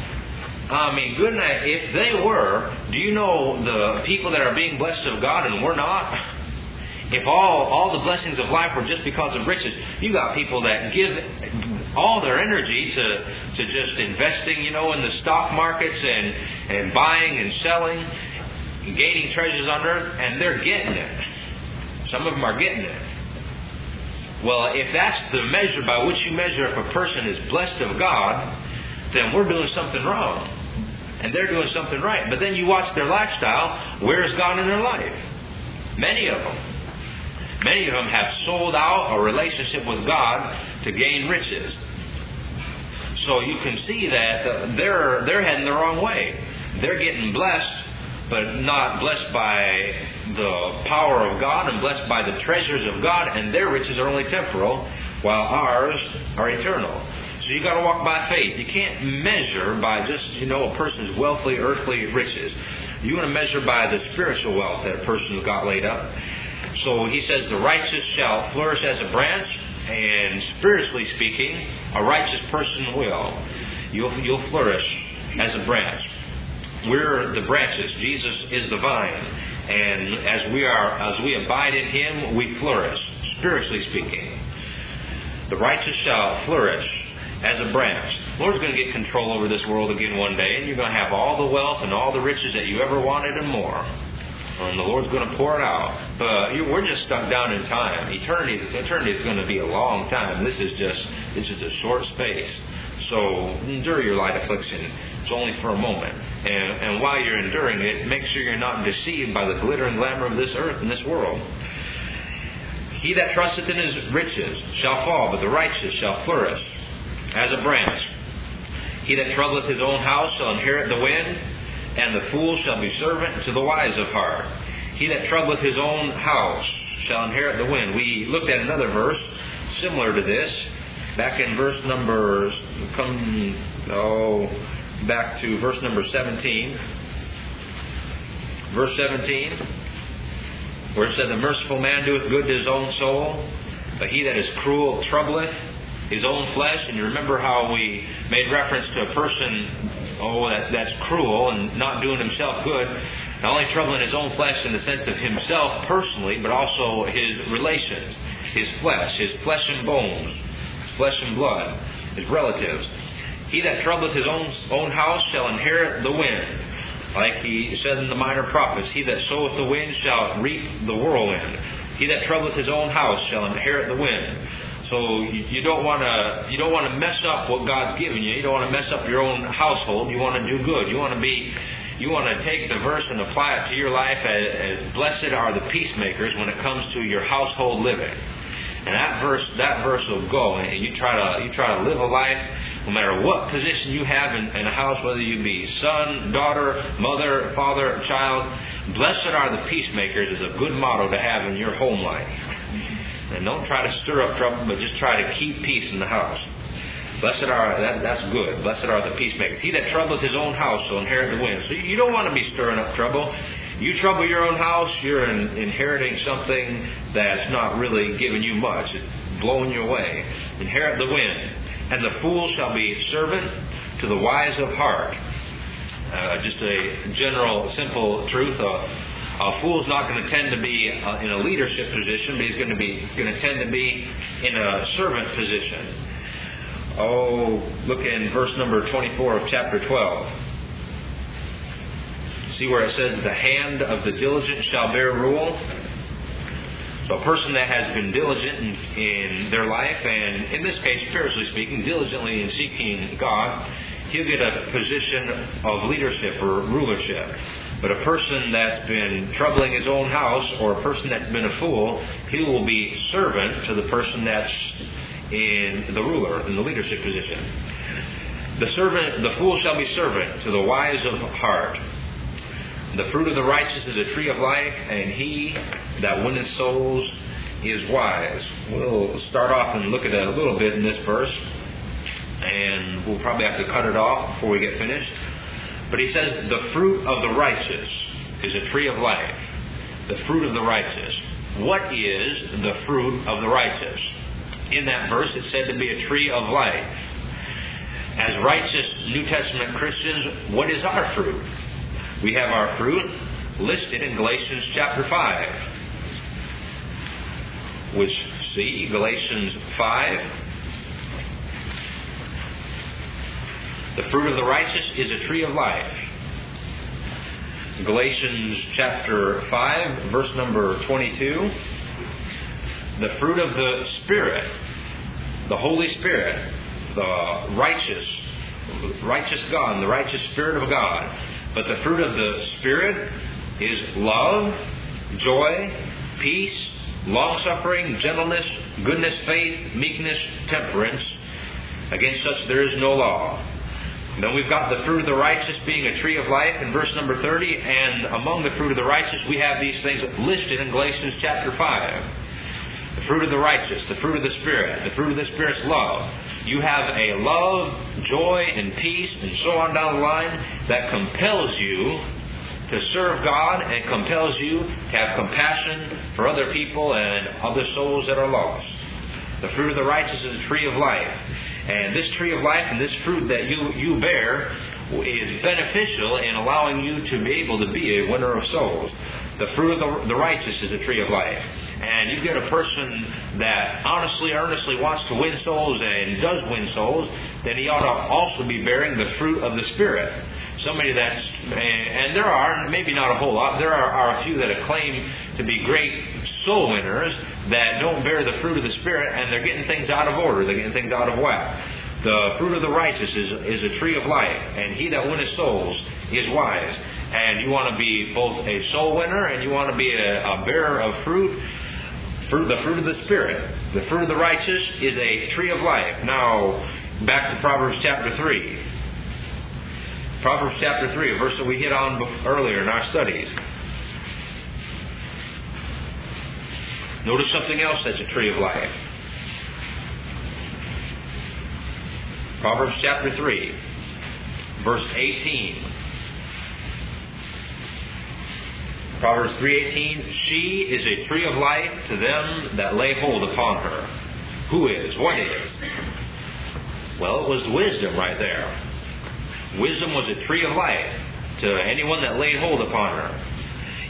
I mean, good night. If they were, do you know the people that are being blessed of God and we're not? If all all the blessings of life were just because of riches, you got people that give all their energy to to just investing, you know, in the stock markets and, and buying and selling, and gaining treasures on earth, and they're getting it. Some of them are getting it. Well, if that's the measure by which you measure if a person is blessed of God, then we're doing something wrong. And they're doing something right. But then you watch their lifestyle. Where is God in their life? Many of them. Many of them have sold out a relationship with God to gain riches. So you can see that they're they're heading the wrong way. They're getting blessed, but not blessed by the power of God and blessed by the treasures of God. And their riches are only temporal, while ours are eternal. So you got to walk by faith. You can't measure by just, you know, a person's wealthy, earthly riches. You want to measure by the spiritual wealth that a person's got laid up. So he says, the righteous shall flourish as a branch, and spiritually speaking, a righteous person will. You'll you'll flourish as a branch. We're the branches. Jesus is the vine, and as we are, as we abide in Him, we flourish. Spiritually speaking, the righteous shall flourish as a branch. The Lord's going to get control over this world again one day, and you're going to have all the wealth and all the riches that you ever wanted and more. And the Lord's going to pour it out. But you, we're just stuck down in time. Eternity, eternity is going to be a long time. This is just this is a short space. So endure your light affliction. It's only for a moment. And, and while you're enduring it, make sure you're not deceived by the glitter and glamour of this earth and this world. He that trusteth in his riches shall fall, but the righteous shall flourish as a branch. He that troubleth his own house shall inherit the wind, and the fool shall be servant to the wise of heart. He that troubleth his own house shall inherit the wind. We looked at another verse similar to this, back in verse number, come, oh, back to verse number seventeen. Verse seventeen, where it said, the merciful man doeth good to his own soul, but he that is cruel troubleth his own flesh. And you remember how we made reference to a person, oh, that, that's cruel and not doing himself good. Not only trouble in his own flesh in the sense of himself personally, but also his relations, his flesh, his flesh and bones, his flesh and blood, his relatives. He that troubleth his own own house shall inherit the wind. Like he said in the Minor Prophets, he that soweth the wind shall reap the whirlwind. He that troubleth his own house shall inherit the wind. So you, you don't want to you don't want to mess up what God's given you. You don't want to mess up your own household. You want to do good. You want to be you want to take the verse and apply it to your life as, as blessed are the peacemakers when it comes to your household living. And that verse that verse will go, and you try to you try to live a life no matter what position you have in, in a house, whether you be son, daughter, mother, father, child. Blessed are the peacemakers is a good motto to have in your home life. And don't try to stir up trouble, but just try to keep peace in the house. Blessed are, that, that's good. Blessed are the peacemakers. He that troubleth his own house shall inherit the wind. So you don't want to be stirring up trouble. You trouble your own house, you're in, inheriting something that's not really giving you much. It's blowing you away. Inherit the wind. And the fool shall be servant to the wise of heart. Uh, just a general, simple truth. Uh, a fool's not going to tend to be uh, in a leadership position, but he's going to be going to tend to be in a servant position. Oh, look in verse number twenty-four of chapter twelve. See where it says, the hand of the diligent shall bear rule. So a person that has been diligent in, in their life, and in this case, spiritually speaking, diligently in seeking God, he'll get a position of leadership or rulership. But a person that's been troubling his own house, or a person that's been a fool, he will be servant to the person that's in the ruler, in the leadership position. The servant, the fool shall be servant to the wise of heart. The fruit of the righteous is a tree of life, and he that winneth souls is wise. We'll start off and look at it a little bit in this verse, and we'll probably have to cut it off before we get finished. But he says, the fruit of the righteous is a tree of life. The fruit of the righteous. What is the fruit of the righteous? In that verse, it's said to be a tree of life. As righteous New Testament Christians, what is our fruit? We have our fruit listed in Galatians chapter five. Which, see, Galatians five. The fruit of the righteous is a tree of life. Galatians chapter five, verse number twenty-two. The fruit of the Spirit, the Holy Spirit, the righteous, righteous God, the righteous Spirit of God. But the fruit of the Spirit is love, joy, peace, long-suffering, gentleness, goodness, faith, meekness, temperance. Against such there is no law. Then we've got the fruit of the righteous being a tree of life in verse number thirty. And among the fruit of the righteous, we have these things listed in Galatians chapter five. The fruit of the righteous, the fruit of the Spirit, the fruit of the Spirit's love. You have a love, joy, and peace, and so on down the line, that compels you to serve God and compels you to have compassion for other people and other souls that are lost. The fruit of the righteous is a tree of life. And this tree of life and this fruit that you, you bear is beneficial in allowing you to be able to be a winner of souls. The fruit of the, the righteous is a tree of life. And you get a person that honestly, earnestly wants to win souls and does win souls, then he ought to also be bearing the fruit of the Spirit. Somebody that's, and there are, maybe not a whole lot, there are, are a few that claim to be great soul winners that don't bear the fruit of the Spirit, and they're getting things out of order, they're getting things out of whack. The fruit of the righteous is, is a tree of life, and he that winneth souls is wise. And you want to be both a soul winner and you want to be a, a bearer of fruit, fruit, the fruit of the Spirit. The fruit of the righteous is a tree of life. Now, back to Proverbs chapter three. Proverbs chapter three, a verse that we hit on earlier in our studies. Notice something else that's a tree of life. Proverbs chapter three, verse eighteen. Proverbs three eighteen, she is a tree of life to them that lay hold upon her. Who is? What is? Well, it was wisdom right there. Wisdom was a tree of life to anyone that laid hold upon her.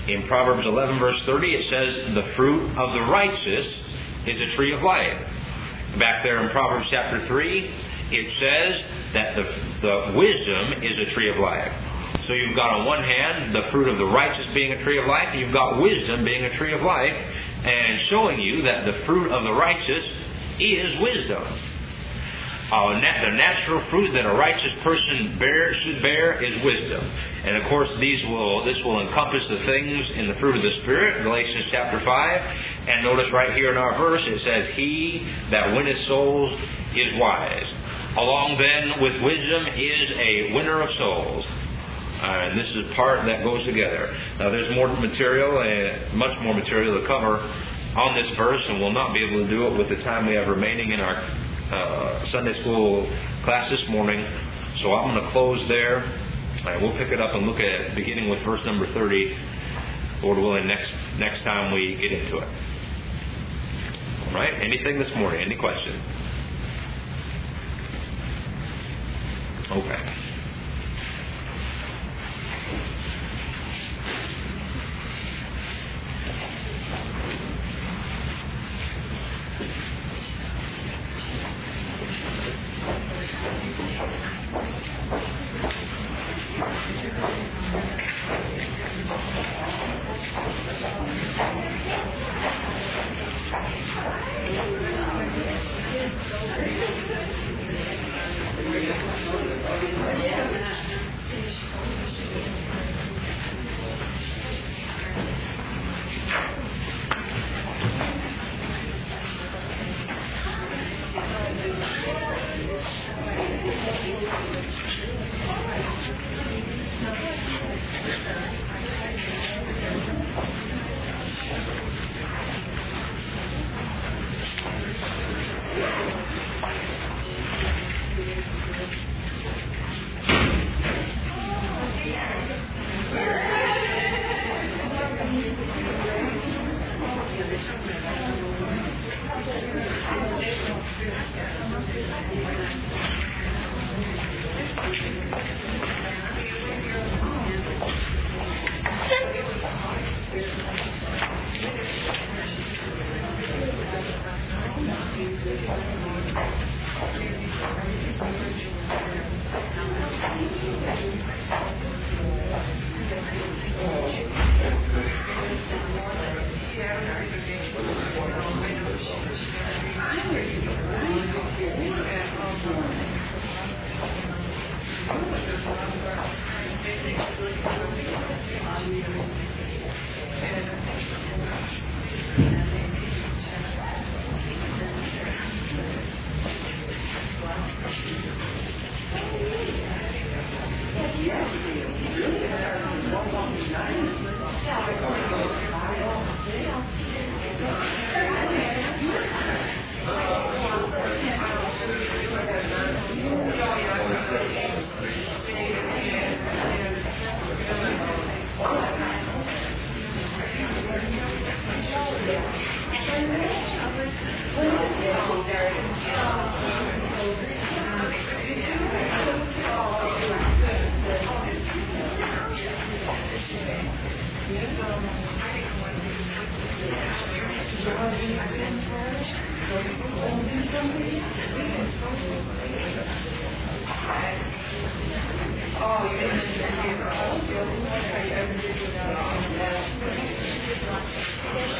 In Proverbs eleven, verse thirty, it says, the fruit of the righteous is a tree of life. Back there in Proverbs chapter three, it says that the, the wisdom is a tree of life. So you've got on one hand the fruit of the righteous being a tree of life, and you've got wisdom being a tree of life, and showing you that the fruit of the righteous is wisdom. Uh, nat- the natural fruit that a righteous person bear, should bear is wisdom. And of course, these will this will encompass the things in the fruit of the Spirit, Galatians chapter five. And notice right here in our verse, it says, he that winneth souls is wise. Along then with wisdom is a winner of souls. Uh, and this is part that goes together. Now there's more material, uh, much more material to cover on this verse, and we'll not be able to do it with the time we have remaining in our uh, Sunday school class this morning. So I'm going to close there, and we'll pick it up and look at it, beginning with verse number thirty, Lord willing, next next time we get into it. All right? Anything this morning? Any questions? Okay.
Oh,